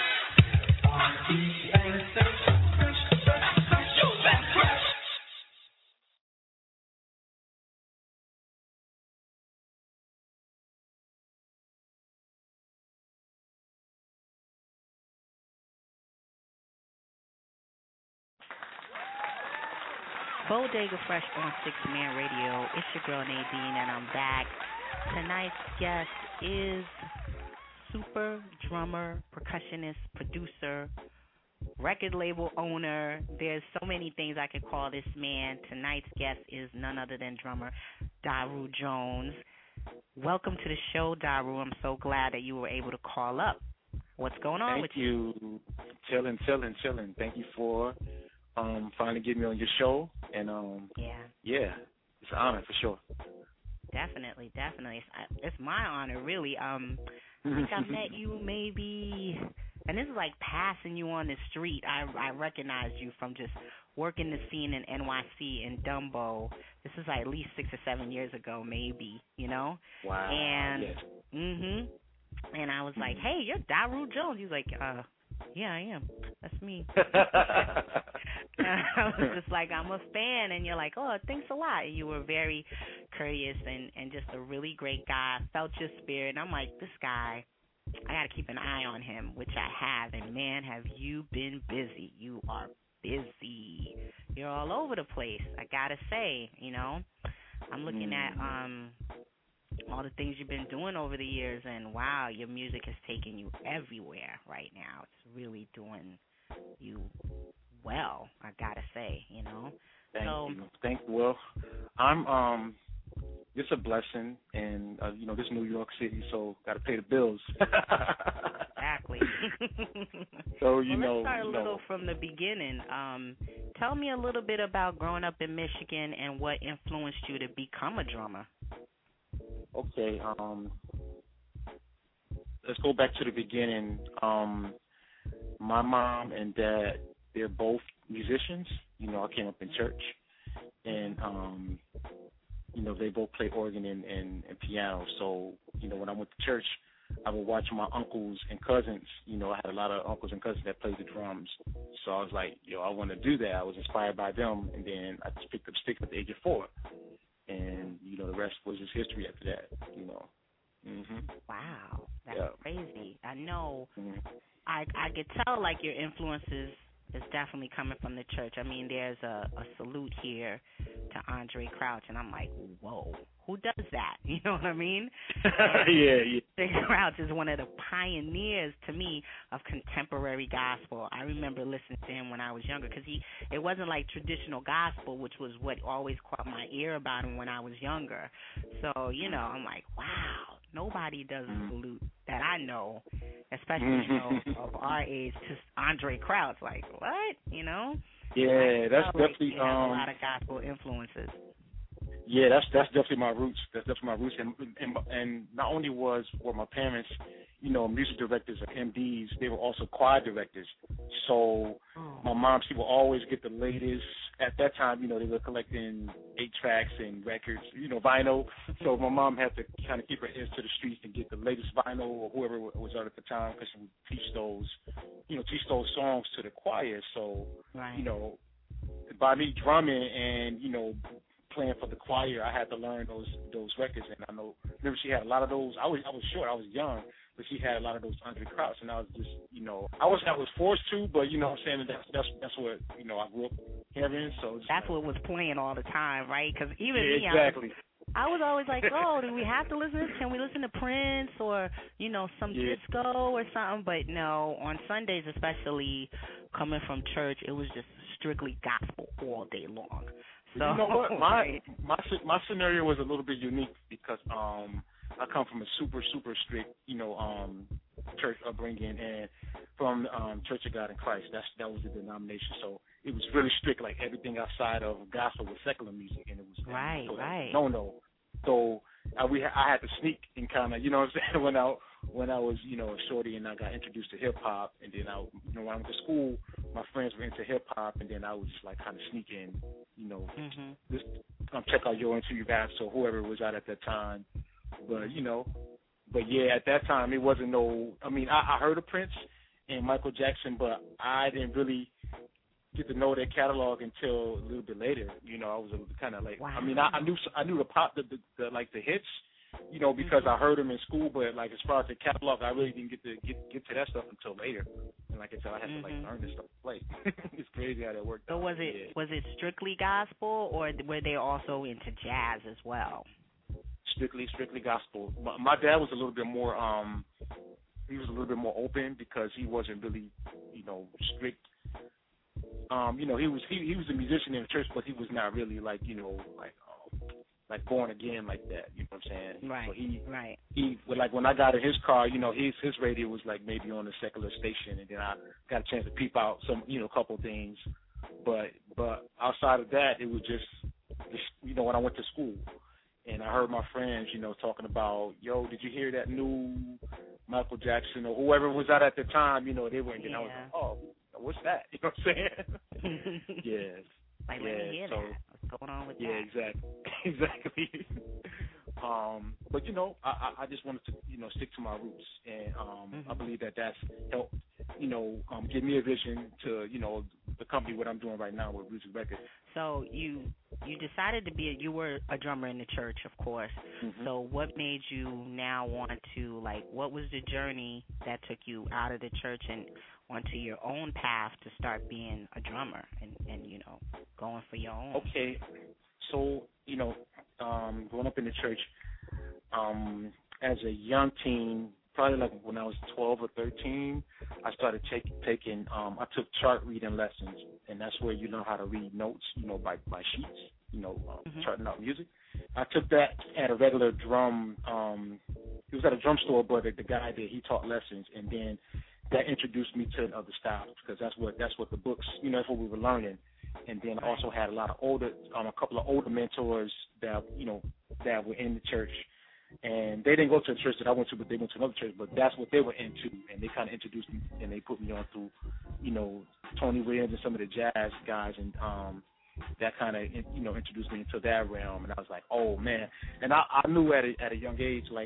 Bodega Fresh on Six Man Radio. It's your girl Nadine, and I'm back. Tonight's guest is super drummer, percussionist, producer, record label owner. There's so many things I could call this man. Tonight's guest is none other than drummer Daru Jones. Welcome to the show, Daru. I'm so glad that you were able to call up. What's going on Thank with you? you. Chilling, chilling, chilling. Thank you for um, finally getting me on your show. And, um, yeah, yeah, it's an honor for sure. Definitely, definitely. It's, it's my honor, really. Um, I think I met you maybe, and this is like passing you on the street. I I recognized you from just working the scene in N Y C in Dumbo. This is like at least six or seven years ago, maybe, you know? Wow. And, yes. mhm. And I was like, hey, you're Daru Jones. He was like, uh, yeah, I am. That's me. I was just like, I'm a fan. And you're like, oh, thanks a lot. And you were very courteous and, and just a really great guy. Felt your spirit. And I'm like, this guy, I got to keep an eye on him, which I have. And, man, have you been busy. You are busy. You're all over the place, I got to say, you know. I'm looking at um all the things you've been doing over the years, and, wow, your music has taken you everywhere right now. It's really doing you well, I got to say, you know. Thank so, you. Thank you. Well, I'm um, it's a blessing, and uh, you know, this is New York City, so got to pay the bills. Exactly. So you well, know, let's start a you little know. from the beginning. Um, tell me a little bit about growing up in Michigan and what influenced you to become a drummer. Okay. Um, let's go back to the beginning. Um, my mom and dad, they're both musicians. You know, I came up in church, and um, you know, they both play organ and, and, and piano. So, you know, when I went to church, I would watch my uncles and cousins. You know, I had a lot of uncles and cousins that played the drums. So I was like, yo, I want to do that. I was inspired by them, and then I just picked up sticks at the age of four. And, you know, the rest was just history after that, you know. Mm-hmm. Wow, that's yeah. crazy. I know. Mm-hmm. I I could tell, like, your influences is definitely coming from the church. I mean, there's a, a salute here to Andre Crouch, and I'm like, whoa, who does that? You know what I mean? yeah, yeah. Andre Crouch is one of the pioneers, to me, of contemporary gospel. I remember listening to him when I was younger, because he it wasn't like traditional gospel, which was what always caught my ear about him when I was younger. So, you know, I'm like, wow, nobody does a salute that I know, especially, you know, of our age, to Andre Crouch. Like, what? You know? Yeah, that's like definitely you have um, a lot of gospel influences. Yeah, that's that's definitely my roots. That's definitely my roots, and and, and not only was were my parents, you know, music directors or M Ds, they were also choir directors. So oh. my mom, she would always get the latest. At that time, you know, they were collecting eight tracks and records, you know, vinyl. So my mom had to kind of keep her ears to the streets and get the latest vinyl or whoever was out at the time, because she would teach those, you know, teach those songs to the choir. So, right. you know, by me drumming and, you know, playing for the choir, I had to learn those those records. And I know, remember, she had a lot of those. I was I was short, I was young, but she had a lot of those Andre Crouch, and I was just, you know, I was I was forced to, but you know what I'm saying, that's that's that's what, you know, I grew up hearing. So that's like, what was playing all the time, right? Because even yeah, me, exactly. I was, I was always like, oh, do we have to listen? Can we listen to Prince or, you know, some yeah. disco or something? But no, on Sundays, especially coming from church, it was just strictly gospel all day long. So, you know what? My my my scenario was a little bit unique because um I come from a super super strict, you know, um church upbringing, and from um Church of God in Christ. That's that was the denomination. So it was really strict. Like everything outside of gospel was secular music, and it was right, so right. No, no. So I, we I had to sneak and kind of, you know what I'm saying, when I when I was, you know, a shorty and I got introduced to hip hop, and then I, you know, when I went to school, my friends were into hip hop, and then I was just like kind of sneak in, you know, mm-hmm. just um, check out Yo Into You Raps or whoever was out at that time. But you know, but yeah, at that time it wasn't no. I mean, I, I heard of Prince and Michael Jackson, but I didn't really get to know their catalog until a little bit later. You know, I was kind of like, wow. I mean, I, I knew I knew the pop, the, the, the like the hits, you know, because I heard them in school. But like as far as the catalog, I really didn't get to get get to that stuff until later. And like I said, I had mm-hmm. to like learn this stuff to play. It's crazy how that worked. So out. was it yeah. was it strictly gospel, or were they also into jazz as well? Strictly, strictly gospel. My, my dad was a little bit more. um He was a little bit more open because he wasn't really, you know, strict. Um, you know, he was he, he was a musician in the church, but he was not really like, you know, like um, like born again like that. You know what I'm saying? Right. So he right. he like when I got in his car, you know, his his radio was like maybe on a secular station, and then I got a chance to peep out some, you know, a couple of things. But but outside of that, it was just, just you know, when I went to school. And I heard my friends, you know, talking about, yo, did you hear that new Michael Jackson or whoever was out at the time? You know, they were, and yeah. I was like, oh, what's that? You know what I'm saying? yes. Like, yeah. let me hear so, that. What's going on with yeah, that? Yeah, exactly. exactly. um, but, you know, I, I just wanted to, you know, stick to my roots. And um, mm-hmm. I believe that that's helped, you know, um, give me a vision to, you know, the company, what I'm doing right now with Music Records. So you you decided to be a, you were a drummer in the church, of course. Mm-hmm. So what made you now want to, like, what was the journey that took you out of the church and onto your own path to start being a drummer and, and you know, going for your own? Okay. So, you know, um, growing up in the church, um, as a young teen, probably like when I was twelve or thirteen, I started take, taking, um, I took chart reading lessons, and that's where you learn how to read notes, you know, by, by sheets, you know, um, mm-hmm. charting out music. I took that at a regular drum, um, it was at a drum store, but the guy there, he taught lessons, and then that introduced me to other styles, because that's what, that's what the books, you know, that's what we were learning. And then I also had a lot of older, um, a couple of older mentors that, you know, that were in the church. And they didn't go to the church that I went to, but they went to another church. But that's what they were into, and they kind of introduced me, and they put me on through, you know, Tony Williams and some of the jazz guys. And um, that kind of, you know, introduced me into that realm, and I was like, oh man. And I, I knew at a, at a young age, like,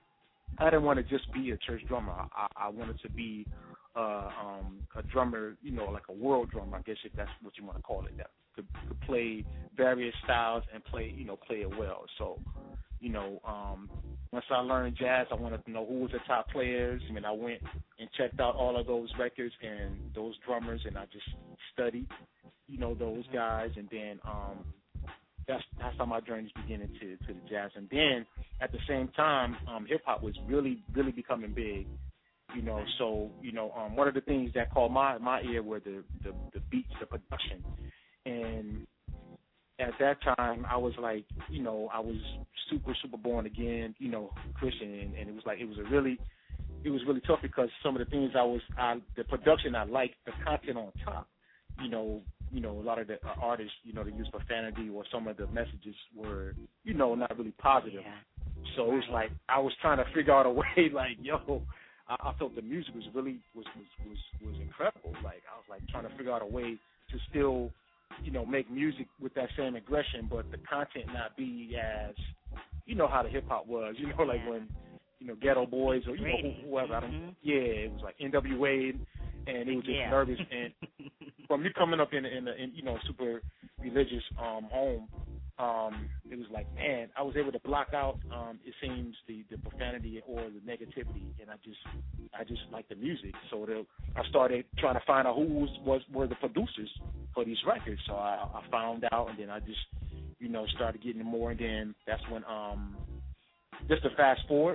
I didn't want to just be a church drummer. I, I wanted to be uh, um, a drummer, you know, like a world drummer, I guess if that's what you want to call it. That could, could play various styles and play, you know, play it well. So, you know, um, once I learned jazz, I wanted to know who was the top players. I mean, I went and checked out all of those records and those drummers, and I just studied, you know, those guys, and then um, that's that's how my journey's beginning to to the jazz. And then at the same time, um, hip hop was really really becoming big, you know. So you know, um, one of the things that caught my my ear were the the, the beats, the production, and at that time I was like, you know, I was super super born again, you know, Christian, and, and it was like it was a really it was really tough because some of the things I was I, the production I liked, the content on top, you know. You know, a lot of the uh, artists, you know, they use profanity, or some of the messages were, you know, not really positive. Yeah. So it was like I was trying to figure out a way, like, yo, I, I felt the music was really was, was was was incredible. Like I was like trying to figure out a way to still, you know, make music with that same aggression, but the content not be as, you know, how the hip hop was. You know, like yeah. when, you know, Ghetto Boys or you know whoever. Mm-hmm. I don't. Yeah, it was like N W A, and it was just yeah. nervous and. From me coming up in in, a, in you know super religious um, home, um, it was like, man, I was able to block out um, it seems the, the profanity or the negativity, and I just I just like the music. So the, I started trying to find out who was, was were the producers for these records. So I, I found out, and then I just you know started getting more, and then that's when um, just to fast forward,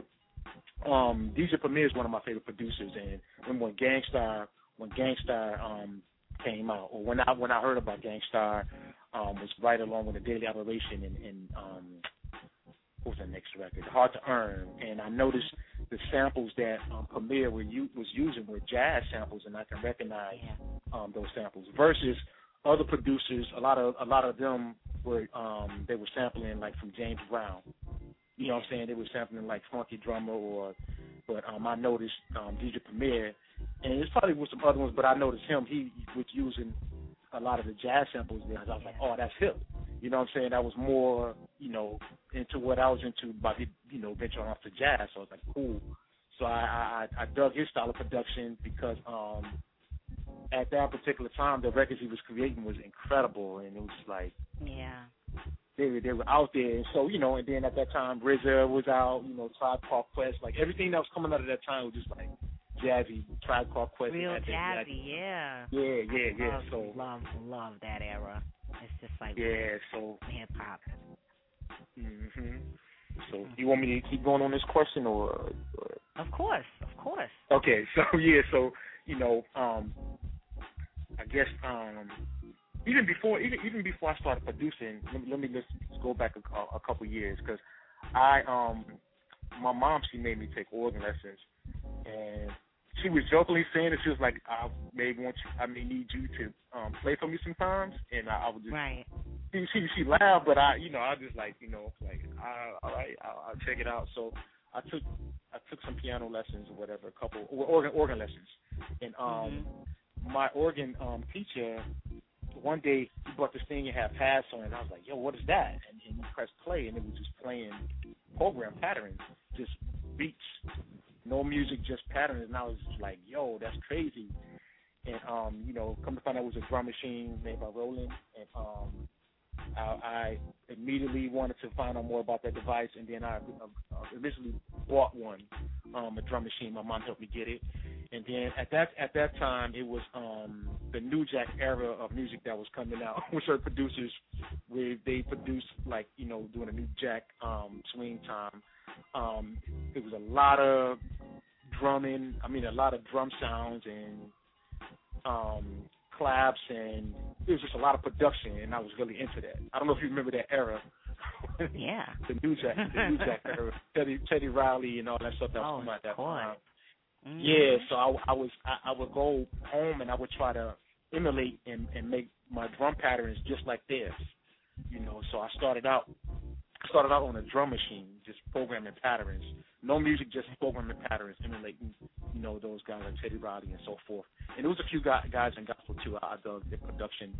um, D J Premier is one of my favorite producers, and remember when Gang Starr when Gang Starr um, came out, or when I when I heard about Gang Starr, um, was right along with the Daily Operation and, and um, what was the next record, Hard to Earn, and I noticed the samples that um, Premier were, was using were jazz samples, and I can recognize um, those samples. Versus other producers, a lot of a lot of them were um, they were sampling like from James Brown. You know what I'm saying? They were sampling like Funky Drummer, or but um, I noticed um, D J Premier. And it's probably with some other ones, but I noticed him, he was using a lot of the jazz samples there. I was like, oh, that's hip. You know what I'm saying? That was more, you know, into what I was into by, you know, venturing off to jazz. So I was like, cool. So I, I, I dug his style of production because um, at that particular time, the records he was creating was incredible. And it was like, yeah, they were, they were out there. And so, you know, and then at that time, R Z A was out, you know, Tribe Called Quest. Like everything that was coming out of that time was just like, jazzy, Tribe Called Quest. Real jazzy, yeah. Yeah, yeah, yeah. Love, so love, love that era. It's just like yeah, so hip hop. Mhm. So you want me to keep going on this question, or, or? Of course, of course. Okay, so yeah, so you know, um, I guess um, even before, even even before I started producing, let me let me just go back a, a couple years, because I um, my mom, she made me take organ lessons, and she was jokingly saying that she was like, I may want you, I may need you to um, play for me sometimes, and I, I would just, right. She, she she laughed, but I, you know, I just like, you know, like, I, all right, I'll, I'll check it out. So I took I took some piano lessons or whatever, a couple organ organ lessons, and um, mm-hmm. my organ um, teacher, one day he brought this thing and had pads on it, and I was like, yo, what is that? And, and he pressed play, and it was just playing program patterns, just beats. No music, just patterns, and I was like, yo, that's crazy. And, um, you know, come to find out it was a drum machine made by Roland, and um, I, I immediately wanted to find out more about that device, and then I uh, eventually bought one, um, a drum machine. My mom helped me get it. And then at that at that time, it was um, the New Jack era of music that was coming out, with certain producers where they produced, like, you know, doing a New Jack um, swing time. Um, it was a lot of drumming, I mean, a lot of drum sounds and um, claps, and it was just a lot of production, and I was really into that. I don't know if you remember that era. Yeah. the New Jack, the New Jack era, Teddy, Teddy Riley and all that stuff that was oh, coming out that course. time. Mm-hmm. Yeah, so I, I was, I, I would go home and I would try to emulate and, and make my drum patterns just like theirs, you know. So I started out. started out on a drum machine, just programming patterns. No music, just programming patterns, emulating, you know, those guys like Teddy Riley and so forth. And there was a few guys in gospel, too. I dug the production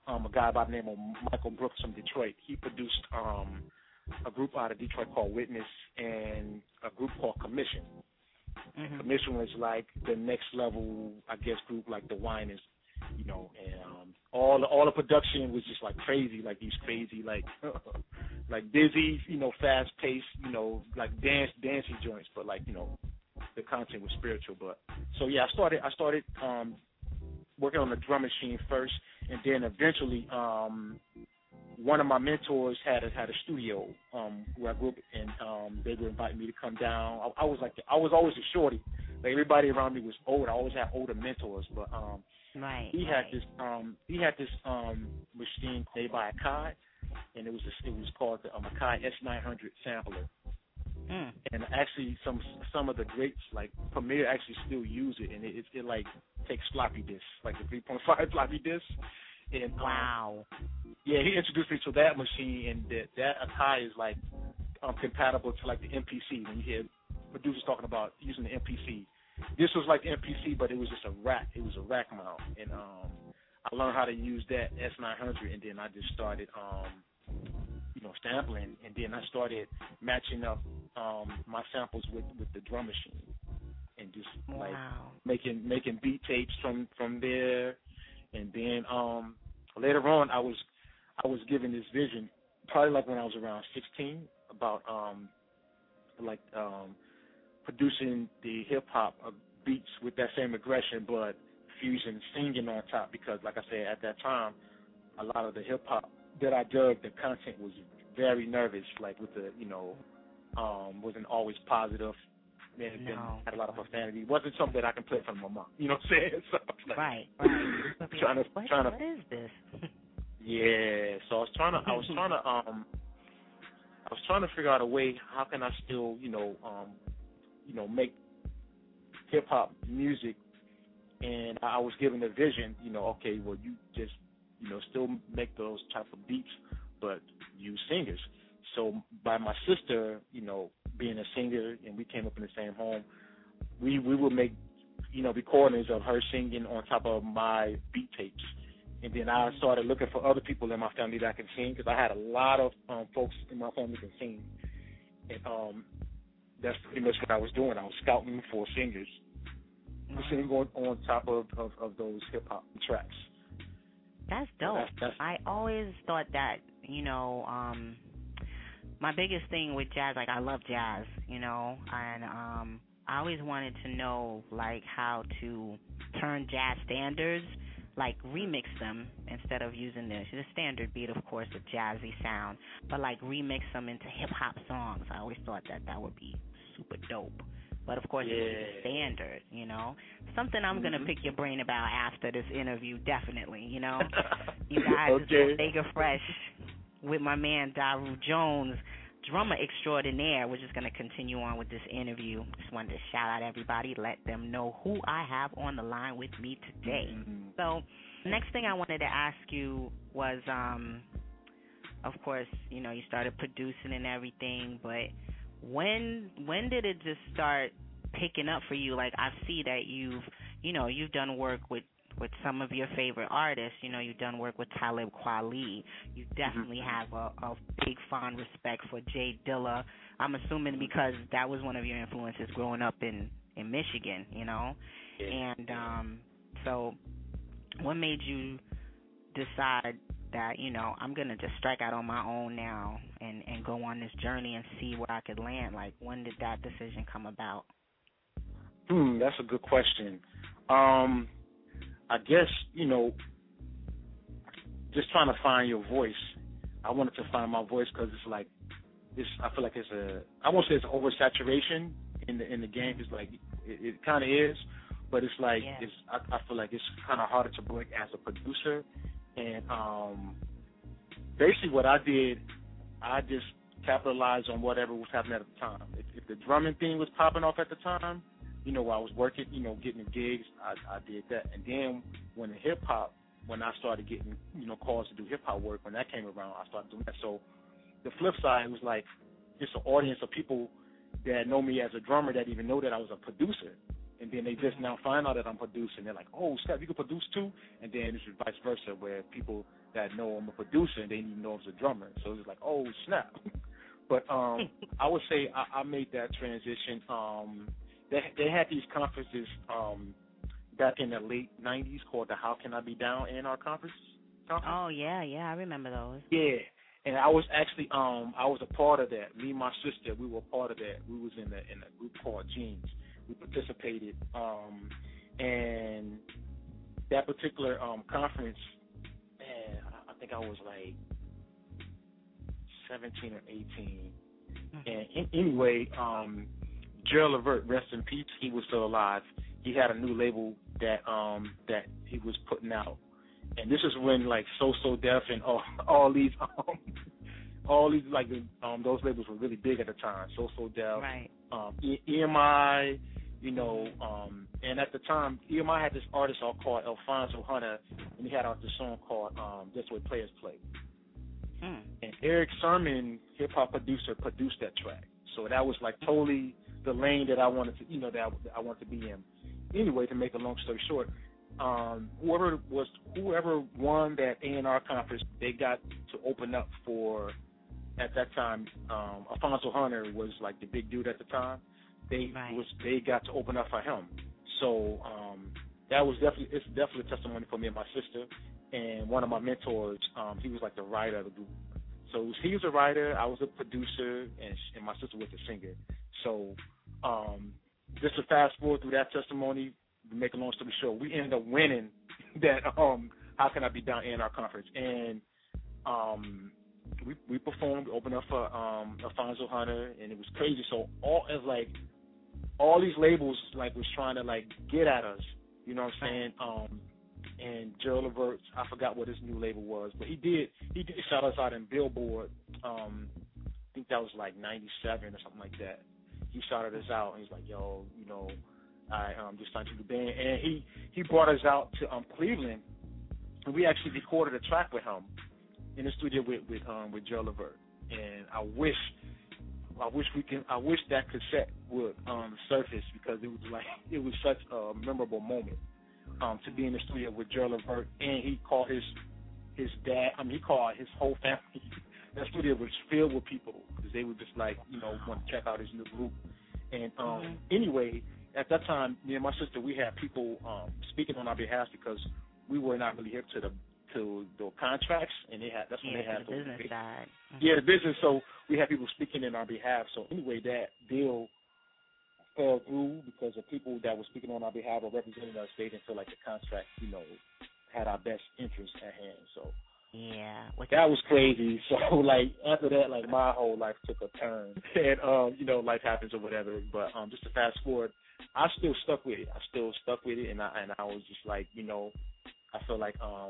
um, a guy by the name of Michael Brooks from Detroit. He produced um, a group out of Detroit called Witness and a group called Commission. Mm-hmm. Commission was like the next level, I guess, group like the Winans, you know, and um, all the, all the production was just like crazy, like these crazy, like like busy, you know, fast paced, you know, like dance dancing joints, but like, you know, the content was spiritual. But so yeah, I started I started um, working on the drum machine first, and then eventually um, one of my mentors had a, had a studio um, where I grew up, and um, they would invite me to come down. I, I was like I was always a shorty. Like everybody around me was old. I always had older mentors, but um, right, he right. had this um, he had this um, machine made by Akai, and it was a, it was called the um, Akai S nine hundred sampler. Mm. And actually, some some of the greats like Premier actually still use it, and it, it, it like takes floppy disks, like the three point five floppy disk. And wow. Um, yeah, he introduced me to that machine, and that that Akai is like um, compatible to like the M P C. When you hear producers talking about using the M P C, this was like the M P C, but it was just a rack. It was a rack mount, and um, I learned how to use that S nine hundred, and then I just started. Um, you know, sampling, and then I started matching up um, my samples with, with the drum machine, and just like wow. making making beat tapes from, from there, and then um, later on I was I was given this vision, probably like when I was around sixteen, about um, like um, producing the hip hop uh, beats with that same aggression, but fusing singing on top, because like I said, at that time, a lot of the hip hop that I dug, the content was very nervous, like with the, you know, um, wasn't always positive. Man, it no. had a lot of profanity. It wasn't something that I can play from my mom. You know what I'm saying? So, like, right, right. trying to, what, trying to, what is this? yeah. So I was trying to, I was trying to, um, I was trying to figure out a way. How can I still, you know, um, you know, make hip hop music? And I was given the vision, you know, okay, well, you just, you know, still make those type of beats, but use singers. So by my sister, you know, being a singer, and we came up in the same home, we we would make, you know, recordings of her singing on top of my beat tapes. And then I started looking for other people in my family that can sing, because I had a lot of um, folks in my family that can sing. And um, that's pretty much what I was doing. I was scouting for singers to sing on, on top of, of, of those hip-hop tracks. That's dope. That's, that's, I always thought that, you know, um, my biggest thing with jazz, like I love jazz, you know, and um, I always wanted to know, like, how to turn jazz standards, like remix them instead of using the, the standard beat, of course, a jazzy sound, but like remix them into hip-hop songs. I always thought that that would be super dope. But, of course, yeah. it's standard, you know. Something I'm mm-hmm. going to pick your brain about after this interview, definitely, you know. You guys, okay. It's Bodega Fresh with my man Daru Jones, drummer extraordinaire. We're just going to continue on with this interview. Just wanted to shout out everybody, let them know who I have on the line with me today. Mm-hmm. So, next thing I wanted to ask you was, um, of course, you know, you started producing and everything, but When when did it just start picking up for you? Like, I see that you've, you know, you've done work with, with some of your favorite artists. You know, you've done work with Talib Kweli. You definitely have a, a big fond respect for Jay Dilla. I'm assuming because that was one of your influences growing up in, in Michigan, you know? Yeah. And um, so what made you decide that, you know, I'm going to just strike out on my own now and, and go on this journey and see where I could land? Like, when did that decision come about? Hmm, that's a good question. Um, I guess, you know, just trying to find your voice. I wanted to find my voice because it's like, it's, I feel like it's a, I won't say it's oversaturation in the in the game. It's like, it, it kind of is, but it's like, yeah. it's. I, I feel like it's kind of harder to break as a producer. And um, basically what I did, I just capitalized on whatever was happening at the time. If, if the drumming thing was popping off at the time, you know, while I was working, you know, getting the gigs, I, I did that. And then when the hip-hop, when I started getting, you know, calls to do hip-hop work, when that came around, I started doing that. So the flip side was like just an audience of people that know me as a drummer that even know that I was a producer. And then they just now find out that I'm producing. They're like, oh, Scott, you can produce too? And then it's vice versa, where people that know I'm a producer and they didn't even know I was a drummer. So it was like, oh snap. But um, I would say I, I made that transition. Um, they they had these conferences um, back in the late nineties called the How Can I Be Down A and R conference. conference. Oh yeah, yeah, I remember those. Yeah, and I was actually um I was a part of that. Me and my sister, we were part of that. We was in a in a group called Jeans. We participated, um, and that particular um conference, man, I, I think I was like seventeen or eighteen. Mm-hmm. And in, anyway, um, Gerald Levert, rest in peace. He was still alive. He had a new label that um that he was putting out, and this is when like So So Def and all all these um all these like um those labels were really big at the time. So So Def, right. um, E M I, you know, um, and at the time E M I had this artist all called Alfonso Hunter, and he had out this song called um That's What Players Play. Hmm. And Eric Sermon, hip hop producer, produced that track. So that was like totally the lane that I wanted to, you know, that I, that I wanted to be in. Anyway, to make a long story short, um, whoever was whoever won that A and R conference, they got to open up for. At that time, um, Alfonso Hunter was like the big dude at the time. They right. was they got to open up for him. So um, that was definitely it's definitely a testimony for me and my sister. And one of my mentors, um, he was like the writer of the group. So he was a writer, I was a producer, and, and my sister was a singer. So um, just to fast forward through that testimony, to make a long story short, we ended up winning that um, How Can I Be Down A and R conference. And um, we we performed, opened up for um, Alfonso Hunter, and it was crazy. So all as like all these labels like was trying to like get at us, you know what I'm saying? Um, and Gerald Levert, I forgot what his new label was, but he did he did shout us out in Billboard. Um, I think that was like ninety-seven or something like that. He shouted us out, and he's like, "Yo, you know, I um, just signed to the band," and he he brought us out to um, Cleveland, and we actually recorded a track with him in the studio with with um, with Gerald Levert. And I wish I wish we can I wish that cassette would um, surface because it was like it was such a memorable moment. Um, to be in the studio with Gerald Levert, and he called his his dad. I mean, he called his whole family. That studio was filled with people because they were just like, you know, want to check out his new group. And um, mm-hmm. anyway, at that time, me and my sister, we had people um, speaking on our behalf because we were not really hip to the to the contracts, and they had that's when yeah, they had the business big, side. Mm-hmm. Yeah, the business. So we had people speaking in our behalf. So anyway, that deal fell through because the people that were speaking on our behalf or representing us, they didn't feel like the contract, you know, had our best interest at hand. So yeah, that was crazy. So like after that, like my whole life took a turn, and um, you know, life happens or whatever. But um, just to fast forward, I still stuck with it. I still stuck with it, and I and I was just like, you know, I feel like um,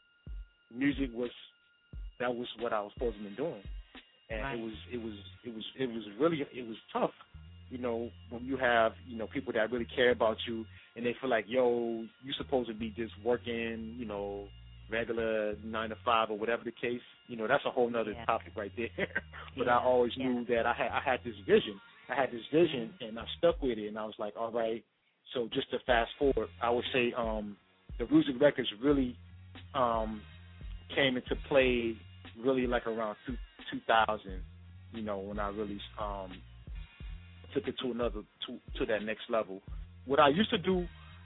music was that was what I was supposed to be doing, and right. it was it was it was it was really it was tough. You know, when you have, you know, people that really care about you and they feel like, yo, you're supposed to be just working, you know, regular nine to five or whatever the case, you know, that's a whole nother yeah. topic right there. But yeah. I always yeah. knew that I had I had this vision. I had this vision and I stuck with it, and I was like, all right. So just to fast forward, I would say um, the Rusick Records really um, came into play really like around two, 2000, you know, when I really um, took it to another to to that next level. What I used to do,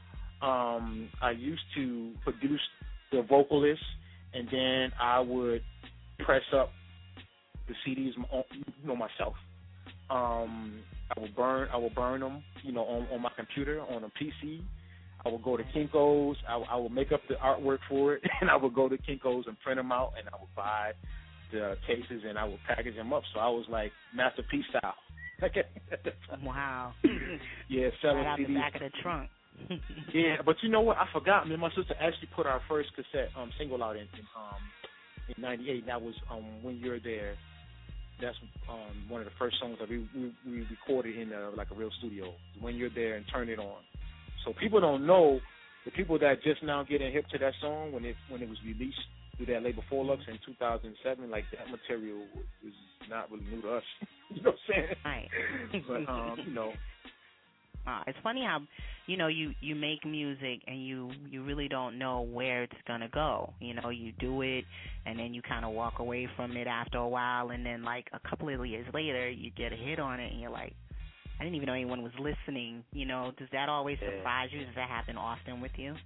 um, I used to produce the vocalists, and then I would press up the C Ds, you know, myself. Um, I will burn, I will burn them, you know, on, on my computer, on a P C. I will go to Kinko's. I, I will make up the artwork for it, and I will go to Kinko's and print them out, and I will buy the cases, and I will package them up. So I was like Master P style. Wow. Yeah, selling right out C Ds. the back of the trunk. Yeah, but you know what? I forgot. Me and my sister actually put our first cassette um, single out in, in um in ninety-eight. That was um When You're There. That's um one of the first songs that we we, we recorded in a, like a real studio. When You're There and Turn It On. So people don't know, the people that just now getting hip to that song when it when it was released through that label four Lux in two thousand seven, like that material was not really new to us. You know what I'm saying? Right. But um, you know, Uh, it's funny how, you know, you, you make music and you, you really don't know where it's going to go. You know, you do it and then you kind of walk away from it after a while, and then like a couple of years later you get a hit on it and you're like, I didn't even know anyone was listening. You know, does that always Yeah. surprise you? Does that happen often with you?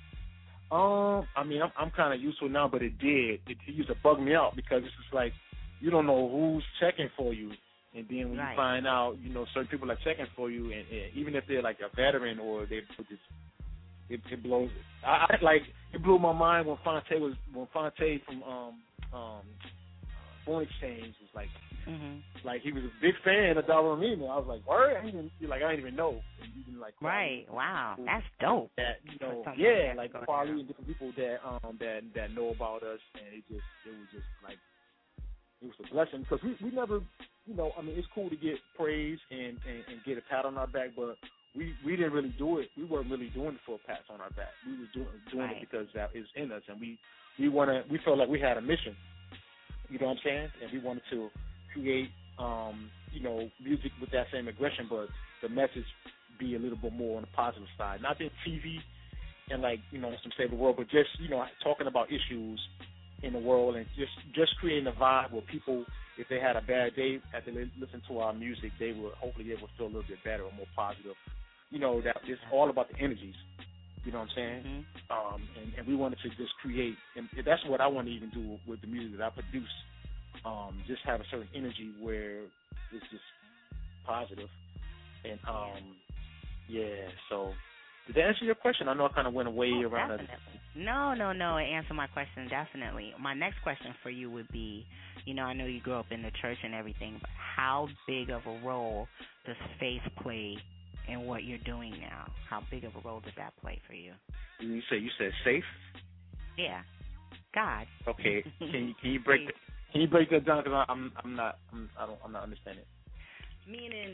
Um, I mean, I'm I'm kind of used to it now, but it did. It, it used to bug me out because it's just like you don't know who's checking for you, and then when Right. you find out, you know, certain people are checking for you, and, and even if they're like a veteran or they just it, it blows. I, I like it blew my mind when Fonte was when Fonte from um um Foreign Exchange was like Mm-hmm. like he was a big fan of Dollar Amina. I was like, word, I didn't even, like I didn't even know. And even like Right. Wow. That's dope. that you know, something yeah, like like that to go Quali down. and different people that um that that know about us, and it just it was just like it was a blessing because we we never, you know, I mean it's cool to get praise and and, and get a pat on our back, but we we didn't really do it. We weren't really doing it for pats on our back. We was doing doing Right. it because that is in us, and we we wanna we felt like we had a mission. You know what I'm saying? And we wanted to create um you know music with that same aggression, but the message be a little bit more on the positive side. Not in T V and like, you know, some save the world, but just, you know, talking about issues in the world and just just creating a vibe where people, if they had a bad day after they listen to our music, they will hopefully they will feel a little bit better or more positive. You know, that it's all about the energies. You know what I'm saying? Mm-hmm. Um, and, and we wanted to just create, and that's what I want to even do with the music that I produce. Um, just have a certain energy where it's just positive. And um, yeah. So did that answer your question? I know I kind of went away Oh, around it. definitely. No, no, no. It answered my question definitely. My next question for you would be, you know, I know you grew up in the church and everything, but how big of a role does faith play in what you're doing now? How big of a role does that play for you? You said you said safe. Yeah, God. Okay. Can you can you break the, can you break that down? Because I'm I'm not I'm I don't I'm not understanding. Meaning,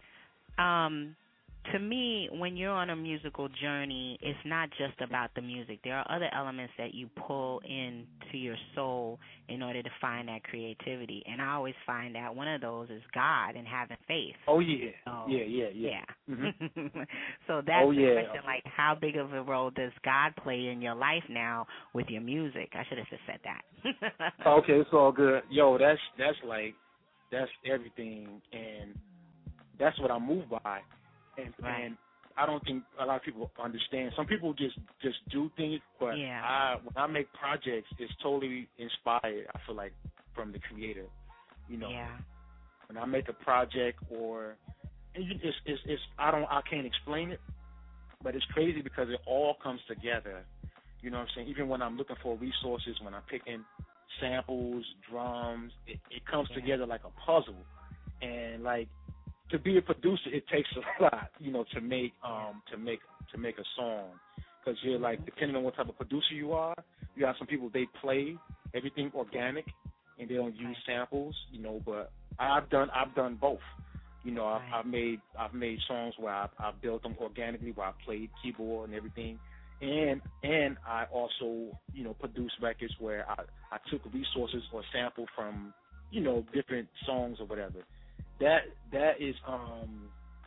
um, to me, when you're on a musical journey, it's not just about the music. There are other elements that you pull into your soul in order to find that creativity. And I always find that one of those is God and having faith. Oh yeah, So, yeah, yeah, yeah. yeah. Mm-hmm. So that's Oh, the yeah. question, like, how big of a role does God play in your life now with your music? I should have just said that. Okay, it's all good. Yo, that's that's like that's everything, and that's what I move by. And, Right. and I don't think a lot of people understand. Some people just just do things, but Yeah. I when I make projects, it's totally inspired. I feel like from the creator. You know, Yeah. when I make a project, or and you, it's, it's it's I don't I can't explain it, but it's crazy because it all comes together. You know what I'm saying? Even when I'm looking for resources, when I'm picking samples, drums, it, it comes Yeah. together like a puzzle. And like to be a producer, it takes a lot, you know, to make um to make to make a song, because you're like depending on what type of producer you are. You have some people, they play everything organic and they don't use samples, you know. But I've done I've done both. You know, I've, I've made I've made songs where I've, I've built them organically, where I played keyboard and everything, and and I also, you know, produced records where I I took resources or sample from, you know, different songs or whatever. That that is um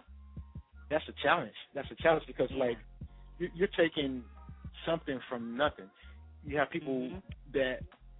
that's a challenge. That's a challenge because Yeah. like you, you're taking something from nothing. You have people Mm-hmm. that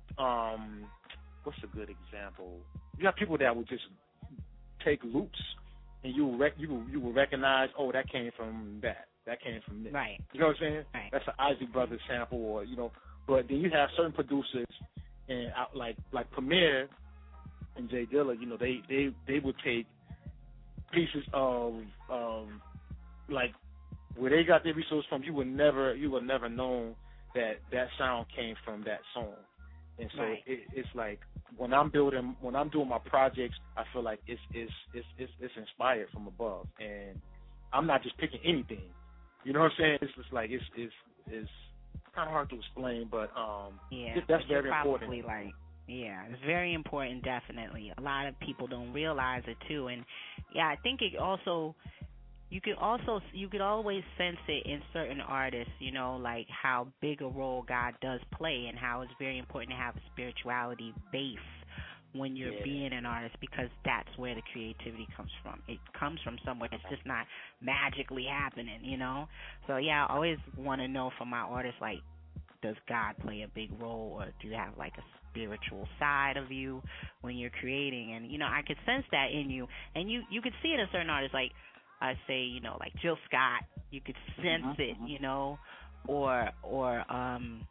um what's a good example? You have people that will just take loops and you will rec- you will you will recognize, oh, that came from that. That came from this. Right. You know what I'm saying? Right. That's an Isaac Brothers sample, or you know. But then you have certain producers and out like like Premier and Jay Dilla, you know, they, they, they would take pieces of um like where they got their resources from. You would never you would never know that that sound came from that song. And so Right. it, it's like when I'm building when I'm doing my projects, I feel like it's it's it's it's, it's inspired from above, and I'm not just picking anything. You know what I'm saying? It's just like it's it's it's kind of hard to explain, but um, Yeah, it, that's but you're very probably important. like, yeah, it's very important. Definitely, a lot of people don't realize it too, and yeah, I think it also. You could also you could always sense it in certain artists, you know, like how big a role God does play, and how it's very important to have a spirituality base when you're Yeah. being an artist, because that's where the creativity comes from. It comes from somewhere. It's just not magically happening, you know? So, yeah, I always want to know from my artists, like, does God play a big role, or do you have, like, a spiritual side of you when you're creating? And, you know, I could sense that in you. And you, you could see it in certain artists, like, I say, you know, like Jill Scott. You could sense Mm-hmm. it, you know, or, or, um,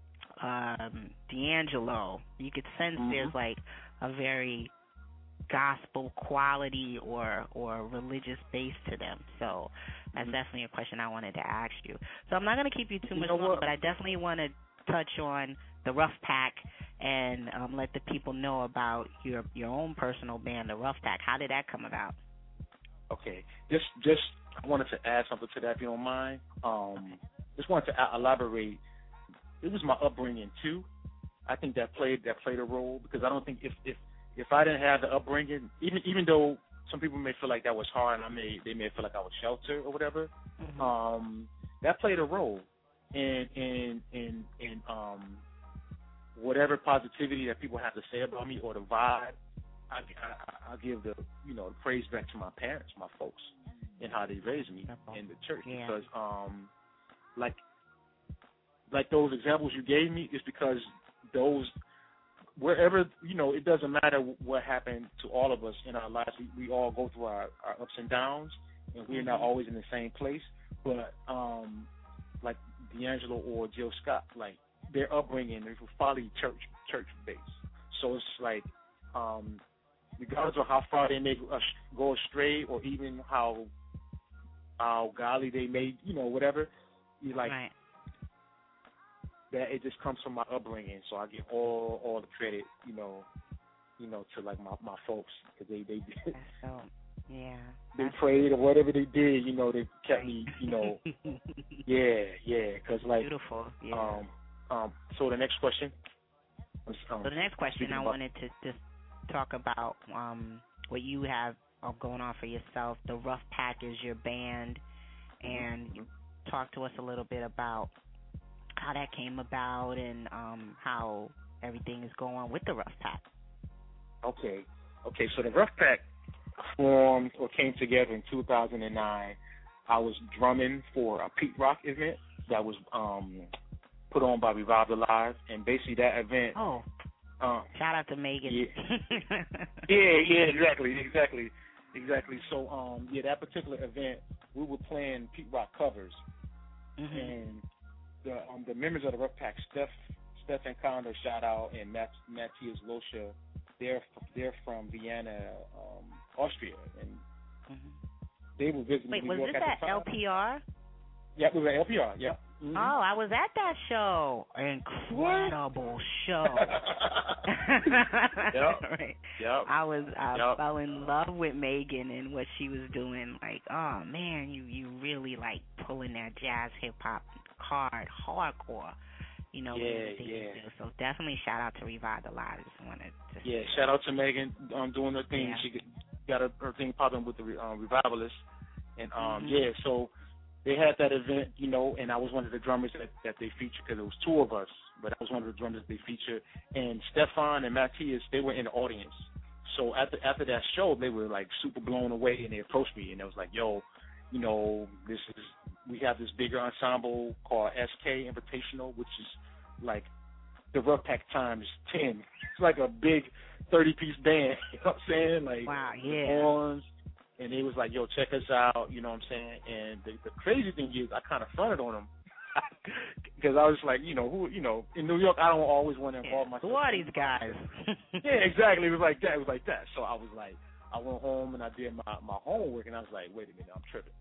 um, D'Angelo. You could sense Mm-hmm. there's, like, a very gospel quality or or religious base to them. So that's Mm-hmm. definitely a question I wanted to ask you. So I'm not going to keep you too You much know longer, what? but I definitely want to touch on the Rough Pack and um, let the people know about your your own personal band, the Rough Pack. How did that come about? Okay, just just I wanted to add something to that, if you don't mind. Um, just wanted to a- elaborate. It was my upbringing too. I think that played that played a role, because I don't think if if if I didn't have the upbringing, even even though some people may feel like that was hard, and I may they may feel like I was sheltered or whatever, Mm-hmm. um, that played a role in in in in um whatever positivity that people have to say about me, or the vibe. I, I, I give the you know the praise back to my parents, my folks, and how they raised me in the church. Yeah. Because um like like those examples you gave me is because those wherever you know it doesn't matter what happened to all of us in our lives. We, we all go through our, our ups and downs, and we're not Mhm. always in the same place. But um like D'Angelo or Jill Scott, like their upbringing is probably church church based. So it's like um regardless of how far they may go astray, or even how how godly they may, you know, whatever, you like Right. that. It just comes from my upbringing. So I give all all the credit, you know, you know, to like my my folks, because they they That's so, yeah. they That's prayed or whatever they did, you know, they kept me, you know, yeah, yeah, because like beautiful. Yeah. um um. So the next question. Um, So the next question speaking I about- wanted to just talk about um, what you have uh, going on for yourself. The Rough Pack is your band, and you talk to us a little bit about how that came about and um, how everything is going with the Rough Pack. Okay, okay. So the Rough Pack formed or came together in two thousand nine. I was drumming for a Pete Rock event that was um, put on by Revive the Live, and basically that event. Oh. Um, Shout out to Megan. Yeah, yeah, yeah, exactly, exactly, exactly. So, um, yeah, that particular event, we were playing Pete Rock covers, Mm-hmm. and the um, the members of the Rough Pack, Steph, Stefan Condor, shout out, and Matt, Matthias Loscher, they're they're from Vienna, um, Austria, and Mm-hmm. they were visiting Wait, New was York this at at the time. L P R? Yeah, we were at L P R. Yeah. Mm-hmm. Oh, I was at that show. Incredible show. Yep. Right. Yep. I was I Yep. fell in love with Megan and what she was doing. Like, oh man, you you really like pulling that jazz hip hop hard, hardcore. You know, Yeah, with everything you yeah. do. So definitely shout out to Revive the Live. I just wanted to Yeah, shout out to Megan um, doing her thing. Yeah. She got her, her thing popping with the um, Revivalists. And, um, Mhm. yeah, so they had that event, you know, and I was one of the drummers that, that they featured, because it was two of us, but I was one of the drummers they featured. And Stefan and Matthias, they were in the audience. So after after that show, they were, like, super blown away, and they approached me, and they was like, yo, you know, this is we have this bigger ensemble called S K Invitational, which is, like, the Rough Pack times ten. It's like a big thirty-piece band, you know what I'm saying? Like, wow, the yeah. horns. And they was like, yo, check us out, you know what I'm saying? And the, the crazy thing is, I kind of fronted on them. Because I was like, you know, who, you know, in New York, I don't always want to involve Yeah. myself. Who are these guys? Yeah, exactly. It was like that. It was like that. So I was like, I went home and I did my, my homework, and I was like, wait a minute, I'm tripping.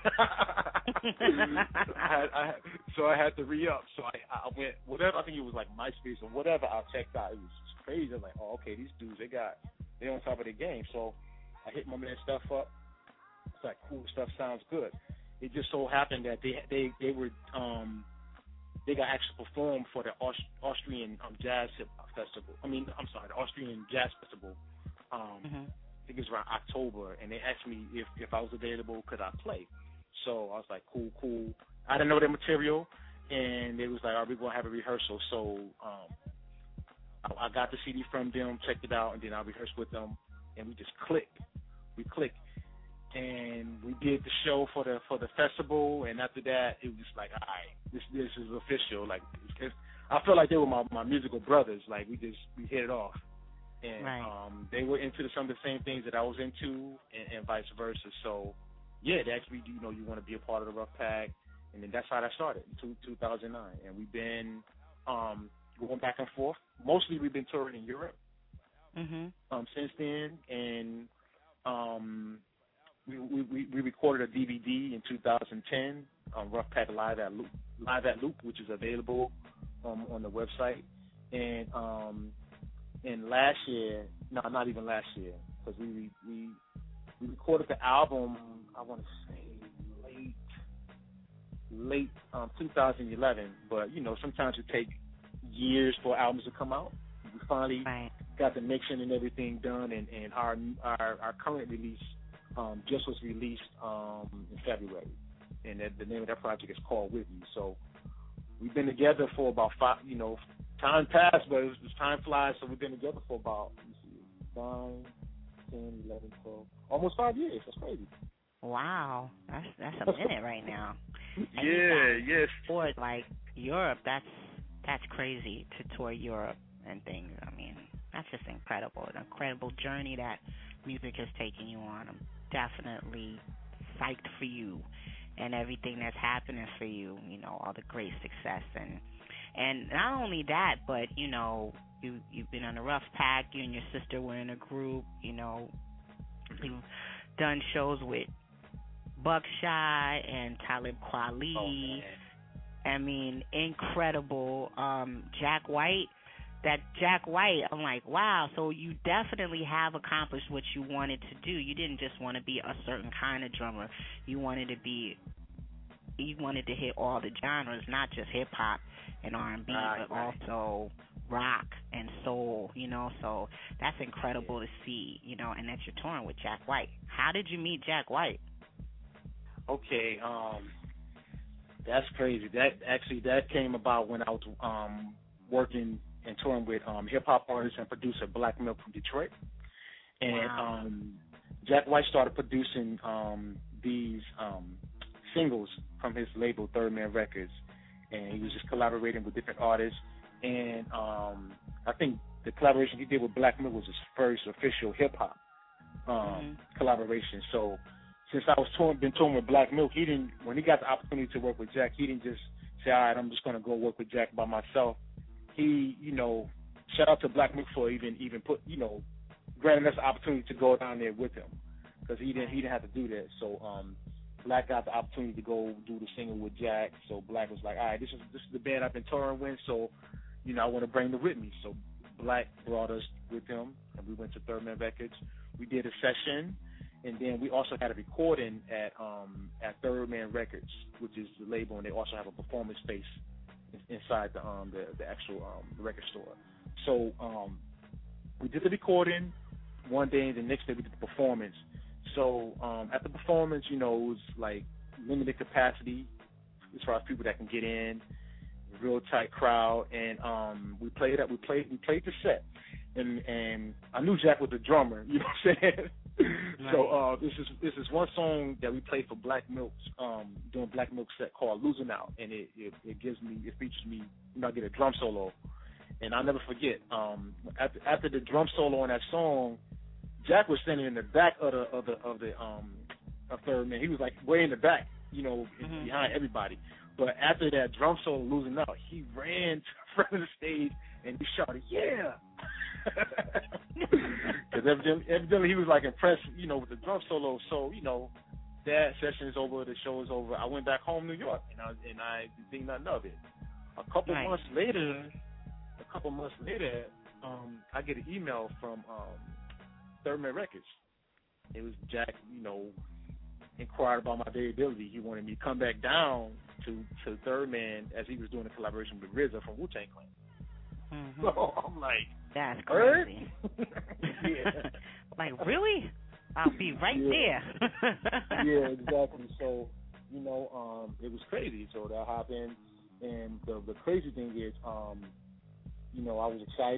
I had, I had, so I had to re-up. So I, I went, whatever, I think it was like MySpace or whatever, I checked out. It was just crazy. I was like, oh, okay, these dudes, they got, they're on top of their game. So I hit my man stuff up. It's like, cool, stuff sounds good. It just so happened that they they they were um they got actually performed for the Aust- Austrian um, Jazz Hip Hop Festival. I mean, I'm sorry, the Austrian Jazz Festival. Um, Mhm. I think it was around October, and they asked me if if I was available, could I play? So I was like, cool, cool. I didn't know their material, and they was like, are we gonna have a rehearsal? So um, I, I got the C D from them, checked it out, and then I rehearsed with them, and we just clicked. We clicked, and we did the show for the for the festival, and after that, it was just like, all right, this this is official. Like, it's, I felt like they were my, my musical brothers. Like, we just we hit it off, and right. um, they were into some of the same things that I was into, and, and vice versa. So, yeah, they actually, you know, you want to be a part of the Rough Pack, and then that's how that started in two thousand nine, and we've been um, going back and forth. Mostly, we've been touring in Europe mm-hmm. um, since then, and um, we, we we recorded a D V D in two thousand ten, um, Rough Pack Live at Loop, Live at Loop, which is available um, on the website. And um, and last year, no, not even last year, because we we we recorded the album. I want to say late late um, two thousand eleven, but you know sometimes it takes years for albums to come out. We finally right. got the mixing and everything done, and, and our, our our current release um, just was released um, in February, and the, the name of that project is called With You. So we've been together for about five, you know, time passed, but it was, time flies, so we've been together for about, let me see, nine, ten, eleven, twelve, almost five years. That's crazy. Wow, that's that's a minute right now. And yeah, yes. For like Europe, that's that's crazy to tour Europe and things. I mean, that's just incredible. An incredible journey that music has taken you on. I'm definitely psyched for you and everything that's happening for you. You know, all the great success and and not only that, but you know, you you've been on the Rough Pack. You and your sister were in a group. You know, you've done shows with Buckshot and Talib Kweli. Oh, I mean, incredible. Um, Jack White. That Jack White, I'm like, wow, so you definitely have accomplished what you wanted to do. You didn't just want to be a certain kind of drummer. You wanted to be, you wanted to hit all the genres, not just hip-hop and R and B, right, but right. also rock and soul, you know. So that's incredible to see, you know, and that you're touring with Jack White. How did you meet Jack White? Okay, um, that's crazy. That actually, that came about when I was um, working and touring with um, hip-hop artist and producer Black Milk from Detroit. And wow. um, Jack White started producing um, these um, singles from his label, Third Man Records. And he was just collaborating with different artists. And um, I think the collaboration he did with Black Milk was his first official hip-hop um, mm-hmm. collaboration. So since I was touring, been touring with Black Milk, he didn't, when he got the opportunity to work with Jack, he didn't just say, all right, I'm just going to go work with Jack by myself. He, you know, shout out to Black Milk for even even put, you know, granting us the opportunity to go down there with him, because he didn't he didn't have to do that. So um, Black got the opportunity to go do the single with Jack. So Black was like, all right, this is this is the band I've been touring with, so you know I want to bring them with me. So Black brought us with him, and we went to Third Man Records. We did a session, and then we also had a recording at um at Third Man Records, which is the label, and they also have a performance space inside the um the, the actual um record store. So um we did the recording one day, and the next day we did the performance. So um at the performance, you know, it was like limited capacity as far as people that can get in, real tight crowd, and um we played up we played we played the set. And and I knew Jack was the drummer, you know what I'm saying? Right. So uh, this is this is one song that we played for Black Milk's um, doing Black Milk set called "Losing Out," and it, it it gives me it features me, you know, I get a drum solo, and I'll never forget. Um, after after the drum solo on that song, Jack was standing in the back of the of the of the um of Third Man. He was like way in the back, you know, mm-hmm. behind everybody. But after that drum solo, "Losing Out," he ran to the front of the stage and he shouted, "Yeah!" Because evidently, evidently he was like impressed, you know, with the drum solo. So you know, that session is over, the show is over. I went back home, New York, and I and I didn't think nothing of it. A couple nice. months later, a couple months later, um, I get an email from um, Third Man Records. It was Jack, you know, inquired about my availability. He wanted me to come back down to to Third Man as he was doing a collaboration with R Z A from Wu-Tang Clan. Mm-hmm. So I'm like, that's crazy. Yeah. Like, really? I'll be right yeah. there. Yeah, exactly. So, you know, um, it was crazy. So that happened, and the the crazy thing is, um, you know, I was excited,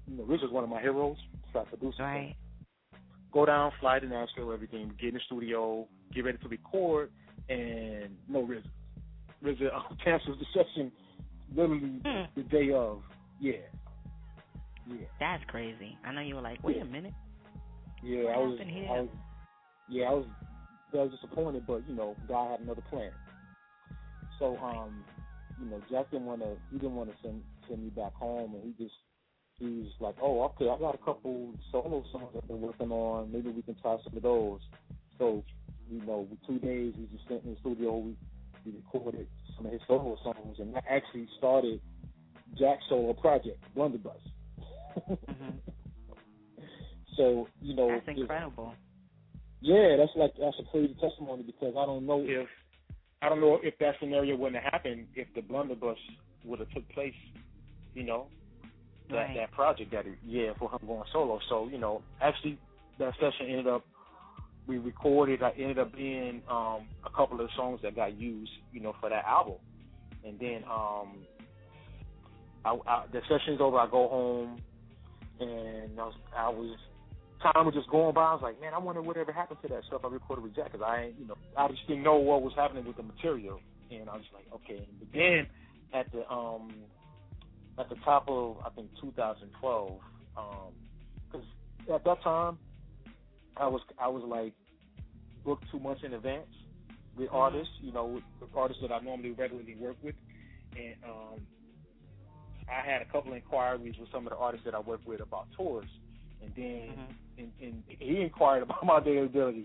you know, Riz is one of my heroes, so I produced right. Go down, fly to Nashville, everything, get in the studio, get ready to record, and no Riz. Riz uh, cancels the session literally mm. the day of. Yeah. Yeah. That's crazy. I know you were like, wait yeah. a minute. Yeah, what I was, here? I was. Yeah, I was. I was disappointed, but you know, God had another plan. So, um, you know, Jack didn't want to. He didn't want to send send me back home, and he just he was like, oh, okay, I got a couple solo songs I've been working on. Maybe we can try some of those. So, you know, with two days, we just went in the studio. We, we recorded some of his solo songs, and that actually started Jack's solo project, Blunderbuss. mm-hmm. So, you know, that's incredible. Yeah, that's like that's a crazy testimony because I don't know if I don't know if that scenario wouldn't have happened if the Blunderbuss would have took place, you know, that right. that project that he, yeah for him going solo. So you know, actually that session ended up we recorded. I ended up being um, a couple of songs that got used, you know, for that album, and then um, I, I, the session's over. I go home and I was I was. Time was just going by. I was like, man, I wonder whatever happened to that stuff I recorded with Jack, because I, ain't, you know, I just didn't know what was happening with the material, and I was like, okay. But then at the um at the top of I think two thousand twelve, because um, at that time I was I was like booked two months in advance with artists, you know, with, with artists that I normally regularly work with, and um, I had a couple of inquiries with some of the artists that I work with about tours. And then mm-hmm. and, and he inquired about my availability.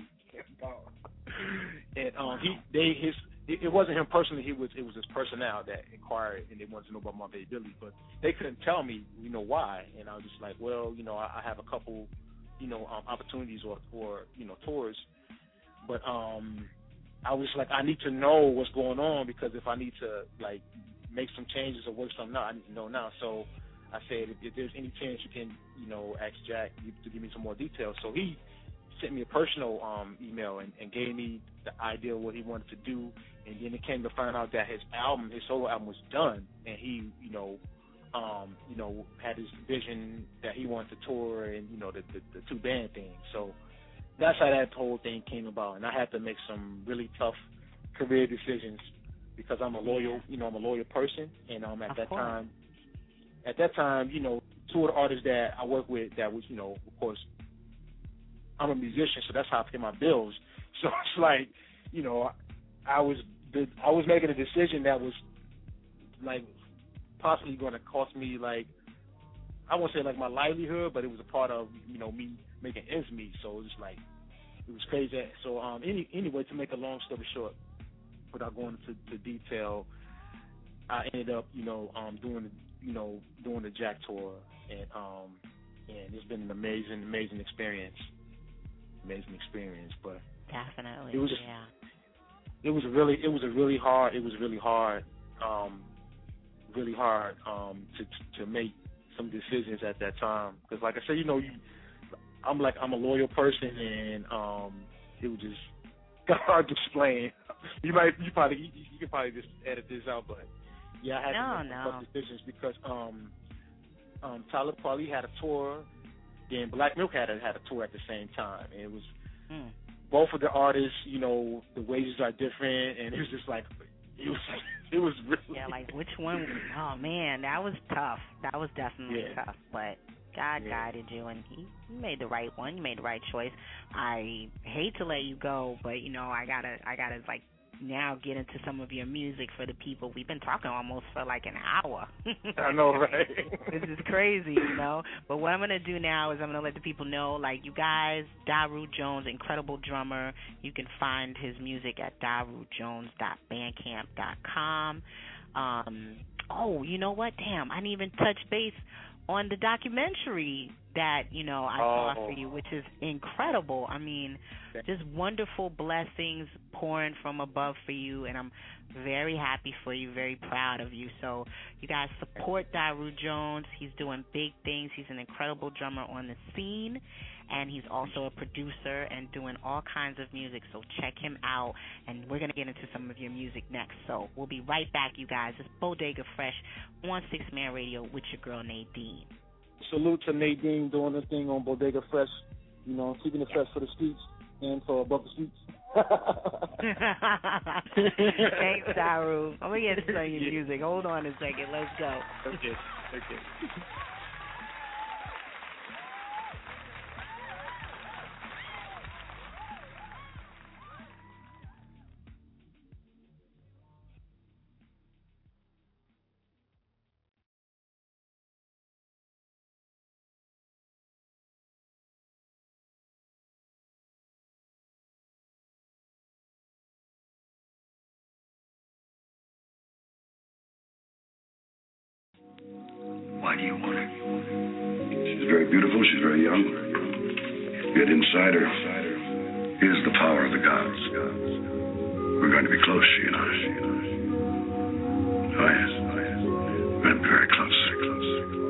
and um, he they his it, it wasn't him personally. He was it was his personnel that inquired, and they wanted to know about my availability. But they couldn't tell me, you know, why. And I was just like, well, you know, I, I have a couple, you know, um, opportunities or or you know tours. But um, I was like, I need to know what's going on, because if I need to like make some changes or work something out, I need to know now. So I said, if, if there's any chance you can, you know, ask Jack to give me some more details. So he sent me a personal um, email and, and gave me the idea of what he wanted to do. And then it came to find out that his album, his solo album, was done, and he, you know, um, you know, had his vision that he wanted to tour and, you know, the, the, the two band thing. So that's how that whole thing came about. And I had to make some really tough career decisions because I'm a loyal, you know, I'm a loyal person, and um, at of that course. time. At that time, you know, two of the artists that I work with that was, you know, of course, I'm a musician, so that's how I pay my bills. So it's like, you know, I was I was making a decision that was, like, possibly going to cost me, like, I won't say, like, my livelihood, but it was a part of, you know, me making ends meet. So it was, like, it was crazy. So um, any anyway, to make a long story short, without going into to detail, I ended up, you know, um, doing the you know, doing the Jack tour, and um, and it's been an amazing, amazing experience, amazing experience. But definitely, it was, yeah. It was really, it was a really hard, it was really hard, um, really hard um, to to make some decisions at that time. Because, like I said, you know, you, I'm like I'm a loyal person, and um, it was just hard to explain. You might, you probably, you, you can probably just edit this out, but. Yeah, I had no, to make no. tough decisions because um, um, Tyler Parley had a tour, then Black Milk had a, had a tour at the same time. And it was mm. both of the artists, you know, the wages are different, and it was just like it was it was really yeah, like which one? Oh man, that was tough. That was definitely yeah. tough, but God yeah. guided you, and he, he made the right one. You made the right choice. I hate to let you go, but you know, I gotta, I gotta like. now get into some of your music for the people. We've been talking almost for like an hour. I know, right? This is crazy, you know. But what I'm going to do now is I'm going to let the people know, like, you guys, Daru Jones, incredible drummer. You can find his music at daru jones dot bandcamp dot com. Um, oh, you know what? Damn, I didn't even touch base on the documentary that, you know, I oh. saw for you, which is incredible. I mean, just wonderful blessings pouring from above for you, and I'm very happy for you, very proud of you. So you guys support Daru Jones. He's doing big things. He's an incredible drummer on the scene, and he's also a producer and doing all kinds of music. So check him out, and we're going to get into some of your music next. So we'll be right back, you guys. It's Bodega Fresh on Six Man Radio with your girl Nadine. salute to Nadine doing the thing on Bodega Fresh. You know, keeping it fresh for the streets and for above the streets. Thanks, Daru. I'm gonna get to play your music. Hold on a second. Let's go. Okay. Okay. Why do you want her? She's very beautiful. She's very young. Yet inside her is the power of the gods. We're going to be close, she and I. Oh, yes. Oh, yes. I'm very close. Very close.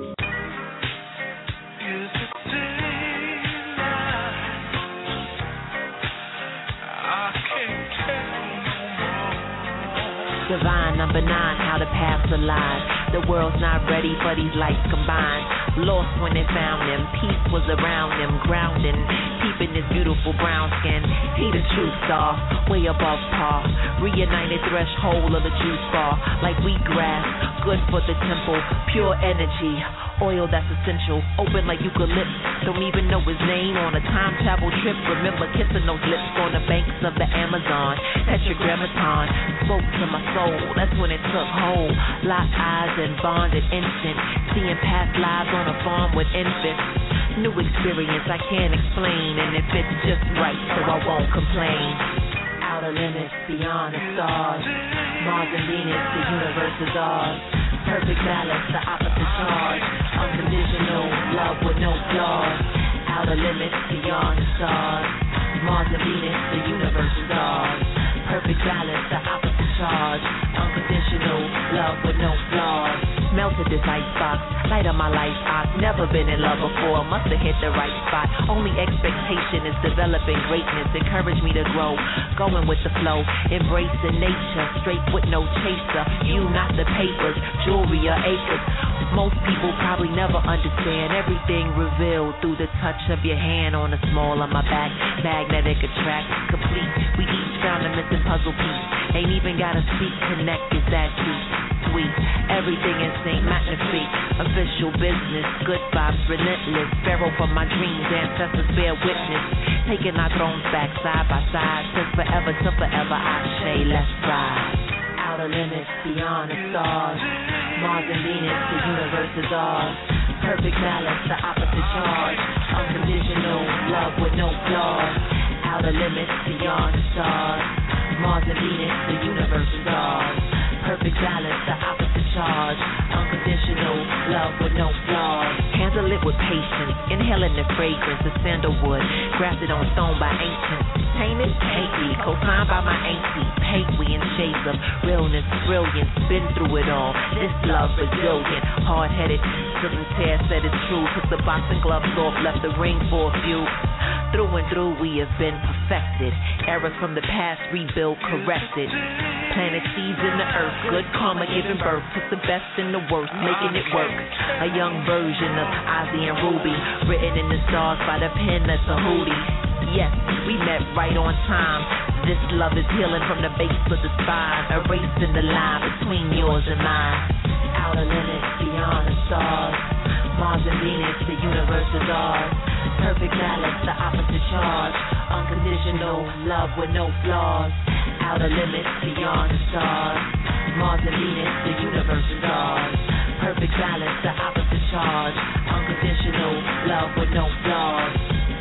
Divine, number nine, how the paths align. The world's not ready for these lights combined. Lost when they found him, peace was around him, grounding, keeping his beautiful brown skin. He the true star, way above par. Reunited threshold of the juice bar, like wheatgrass, good for the temple, pure energy. Oil that's essential, open like eucalyptus. Don't even know his name on a time travel trip. Remember kissing those lips on the banks of the Amazon. Tetragrammaton spoke to my soul. That's when it took hold. Locked eyes and bonded instant. Seeing past lives on a farm with infants. New experience I can't explain, and it fits just right, so I won't complain. Outer limits beyond the stars. Mars and Venus, the universe is ours. Perfect balance, the opposite charge. Unconditional love with no flaws. Outer limits beyond the stars. Mars and Venus, the universe is ours. Perfect balance, the opposite charge. Unconditional love with no flaws. Melted this icebox, light of my life. I've never been in love before, must have hit the right spot. Only expectation is developing greatness. Encourage me to grow, going with the flow. Embracing nature, straight with no chaser. You, not the papers, jewelry or acres. Most people probably never understand everything revealed through the touch of your hand on the small of my back. Magnetic attract, complete. We each found a missing puzzle piece. Ain't even gotta speak, connect is that deep. Sweet, everything is Saint Magnifique. Official business, good vibes, relentless. Pharaoh for my dreams, ancestors bear witness. Taking our thrones back side by side. Since forever to forever, I say let's ride. Outer limits beyond the stars. Mars and Venus, the universe is ours. Perfect balance, the opposite charge. Unconditional love with no flaws. Outer limits beyond the stars. Mars and Venus, the universe is ours. Perfect balance, the opposite charge. Unconditional love with no flaws. Handle it with patience. Inhaling the fragrance of sandalwood. Grafted on stone by ancients. Tainted? Ain't we? Co-signed by my auntie. Paint we in shades of realness, brilliance. Been through it all. This love resilient. Hard-headed. Till the tear said it's true. Took the boxing gloves off. Left the ring for a few. Through and through we have been perfected. Errors from the past rebuild, corrected. Planted seeds in the earth, good karma giving birth. Took the best and the worst, making it work. A young version of Ozzy and Ruby, written in the stars by the pen that's a hoodie. Yes, we met right on time. This love is healing from the base of the spine, erasing the line between yours and mine. Outer limits beyond the stars. Mars and Venus, the universe is ours. Perfect balance, the opposite charge. Unconditional love with no flaws. Outer limits beyond the stars. Mars and Venus, the universe is ours. Perfect balance, the opposite charge. Unconditional love with no flaws.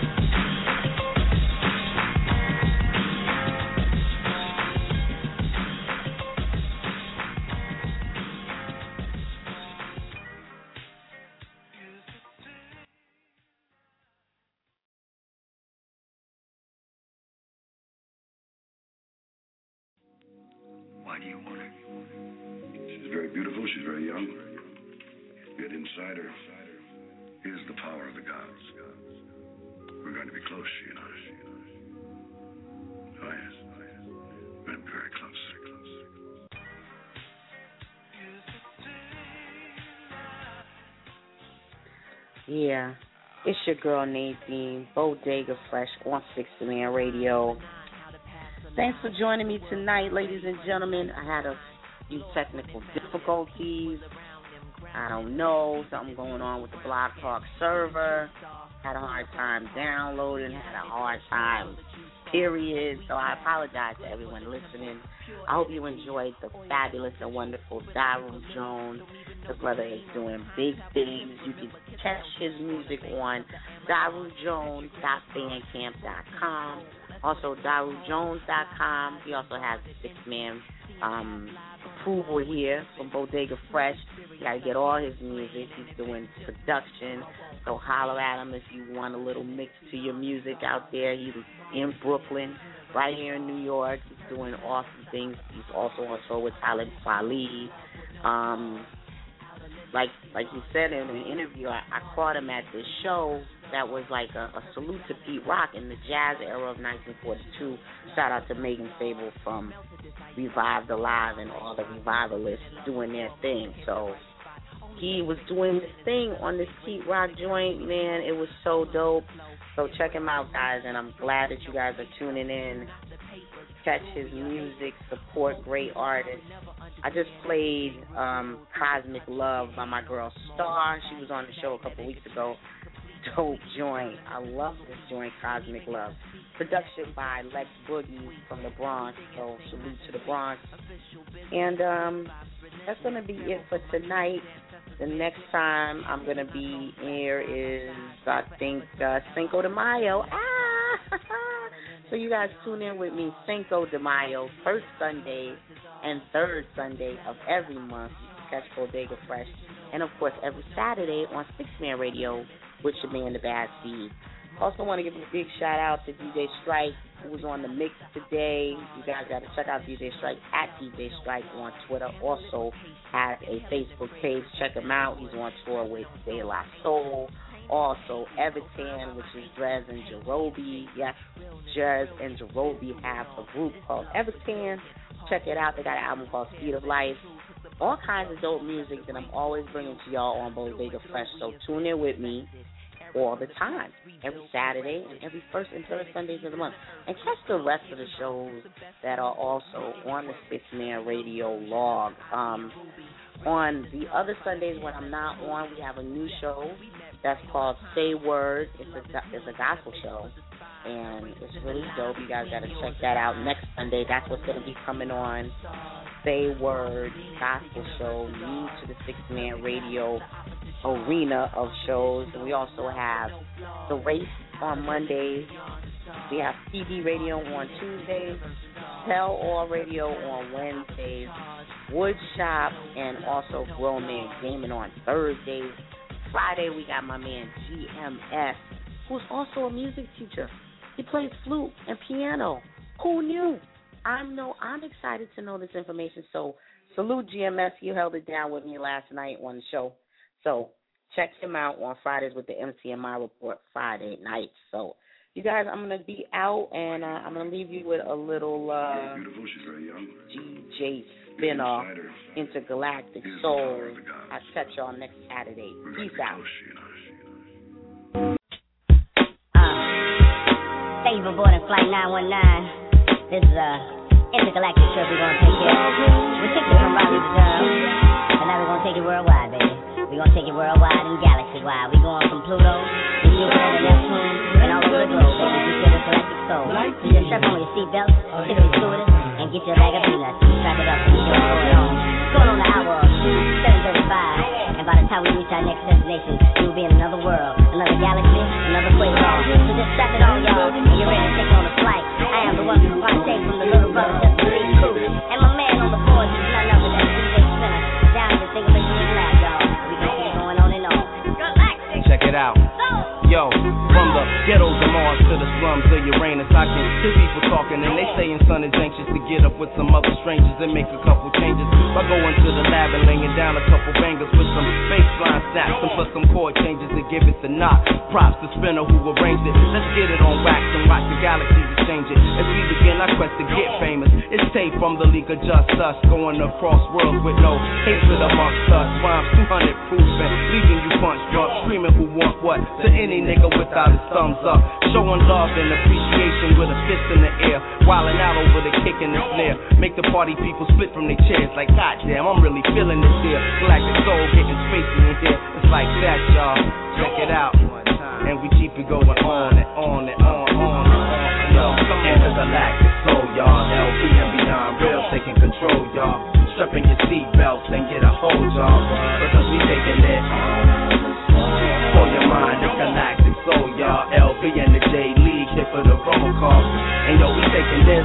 Why do you want her? She's very beautiful. She's very young. Yet inside her is the power of the gods. We're going to be close, she and I. Oh, yes. Oh, yes. I'm very close. Very close. Yeah, it's your girl Nadine, Bodega Fresh on sixty Man Radio. Thanks for joining me tonight, ladies and gentlemen. I had a few technical difficulties. I don't know, something going on with the Blog Talk server. Had a hard time downloading, had a hard time, period. So I apologize to everyone listening. I hope you enjoyed the fabulous and wonderful Daru Jones. The brother is doing big things. You can catch his music on daru jones dot bandcamp dot com. Also, daru jones dot com. He also has six-man um, approval here from Bodega Fresh. You got to get all his music. He's doing production. So holler at him if you want a little mix to your music out there. He's in Brooklyn, right here in New York. He's doing awesome things. He's also on tour with Talib Kweli. Um, like like you said in an interview, I, I caught him at this show that was like a, a salute to Pete Rock in the jazz era of nineteen forty-two. Shout out to Megan Sable from Revived Alive and all the revivalists doing their thing. So he was doing this thing on this Pete Rock joint, man. It was so dope. So check him out, guys, and I'm glad that you guys are tuning in. Catch his music, support great artists. I just played um, Cosmic Love by my girl Star. She was on the show a couple weeks ago. Dope joint. I love this joint, Cosmic Love. Production by Lex Boogie from the Bronx. So salute to the Bronx. And um, that's going to be it for tonight. The next time I'm going to be here is, I think, uh, Cinco de Mayo. Ah! So you guys tune in with me, Cinco de Mayo, first Sunday and third Sunday of every month. Catch Bodega Fresh. And, of course, every Saturday on six Man Radio with your man, The Bad Seed. Also want to give a big shout-out to D J Strike, who was on the mix today. You guys got to check out D J Strike at D J Strike on Twitter. Also has a Facebook page. Check him out. He's on tour with De La Soul. Also, Everton, which is Drez and Jerobi. Yes, Drez and Jerobi have a group called Everton. Check it out. They got an album called Speed of Life. All kinds of dope music that I'm always bringing to y'all on Bodega Fresh. So tune in with me all the time, every Saturday and every first and third Sundays of the month. And catch the rest of the shows that are also on the six Man Radio log. Um, on the other Sundays when I'm not on, we have a new show that's called Say Word. It's a, it's a gospel show, and it's really dope. You guys got to check that out next Sunday. That's what's going to be coming on. Say Word gospel show, new to the six Man Radio arena of shows. And we also have The Race on Mondays. We have T V Radio on Tuesdays, Tell All Radio on Wednesdays, Wood Shop, and also Grown Man Gaming on Thursdays. Friday, we got my man G M S, who's also a music teacher. He plays flute and piano. Who knew? I'm no. I'm excited to know this information. So salute G M S. He held it down with me last night on the show. So check him out on Fridays with the M C and My Report Friday nights. So you guys, I'm gonna be out, and uh, I'm gonna leave you with a little uh, G J spin-off, Intergalactic Soul. I'll catch y'all next Saturday. Peace out. Uh, thank you for boarding Flight nine one nine. This is a intergalactic trip we're gonna take here. We took it from Raleigh to Durham, and now we're gonna take it worldwide, baby. We're gonna take it worldwide and galaxy-wide. We're going from Pluto to Jupiter to Neptune and all over the globe, baby. We feel the galactic soul. So just strap on your seatbelt, sit on your stewardess, and get your bag of peanuts. Strap it up and show what's going on. It's going on the hour of seven thirty-five, and by the time we reach our next destination, we'll be in another world, another galaxy, another Quasar. So just strap it on, y'all, and get ready to take on a flight. I am the one who partake from the little brother, just the big crew, and my man on the board is none other than D J Spinner. Down to think of making you laugh, y'all. We gonna keep going on and on. Check it out. Yo, from the ghettos of Mars to the slums of Uranus, I can hear people talking and they saying son is anxious. anxious to get up with some other strangers and make a couple changes. By going to the lab and laying down a couple bangers with some baseline snaps and plus some chord changes to give it the knock. Props to Spinner who arranged it. Let's get it on wax and watch the galaxies exchange it. As we begin our quest to get famous, it's tape from the League of Just Us, going across worlds with no hatred amongst us. Rhymes two hundred proof and leaving you punch drunk, screaming who want what to any nigga without his thumbs up. Showing love and appreciation with a fist in the air, wilding out over the kick and the snare. Make the party people split from their chairs like, goddamn, I'm really feeling this here. Galactic soul getting spacey in here. It's like that, y'all. Check it out. And we keep it going on and on and on and on and on. Yo, come on. Intergalactic soul, y'all. L B and beyond real, taking control, y'all. Strap in your seatbelts and get a hold, y'all. Because we taking it for your mind. It's galactic soul, y'all. L B and the J League here for the roll call. And yo, we taking this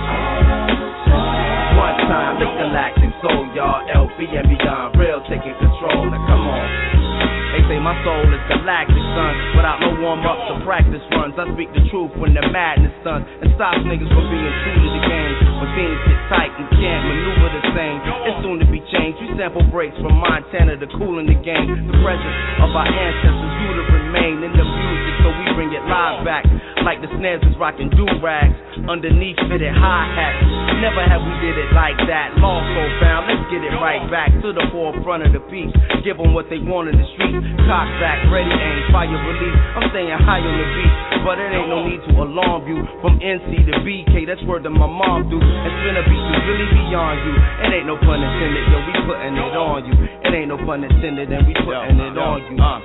one time. It's galactic soul, y'all. L B and beyond real, taking control. Now come on. They say my soul is galactic, son. Without no warm-ups or practice runs, I speak the truth when the madness done and stops niggas from being true to the game. When things get tight and can't maneuver the same, it's soon to be changed. We sample breaks from Montana to cool in the game. The presence of our ancestors due to remain in the music, so we bring it live back. Like the snares is rocking do-rags underneath fitted hi-hats. Never have we did it like that. Lost so found, let's get it right back to the forefront of the beach. Give them what they want in the streets. Cock back, ready, aim, fire release. I'm staying high on the beat, but it ain't no need to alarm you. From N C to B K, that's word that my mom do. And spin a beat is really beyond you. It ain't no pun intended, yo, we putting it on you. It ain't no pun intended, and we putting it on you. Uh,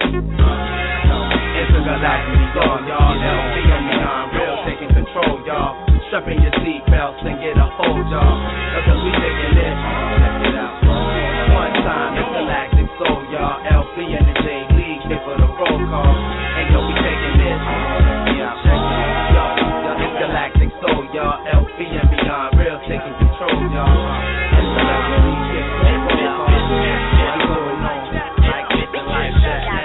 Intergalactic soul, y'all. L B and beyond real, taking control, y'all. Strap in your seatbelts and get a hold, y'all. Because we taking it. Check it out. One time, Intergalactic soul, y'all. L B and the J League here for the roll call. And yo, we taking this. Yeah, check it out. Yo, yo, it's galactic soul, y'all. L B and beyond real, taking control, y'all. Intergalactic League here for the roll call. What's going on? Like it, like that, man.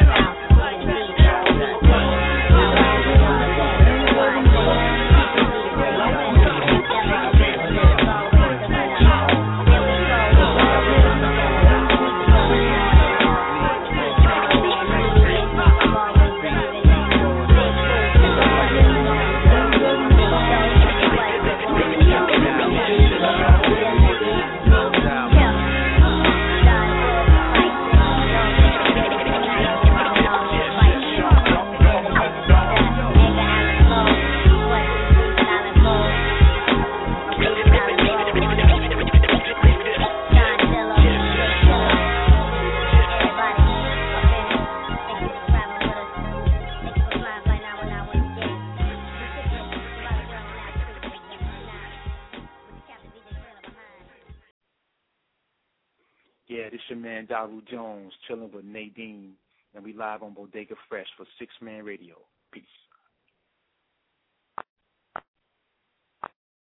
Yeah, this your man Daru Jones chilling with Nadine, and we live on Bodega Fresh for Six Man Radio. Peace.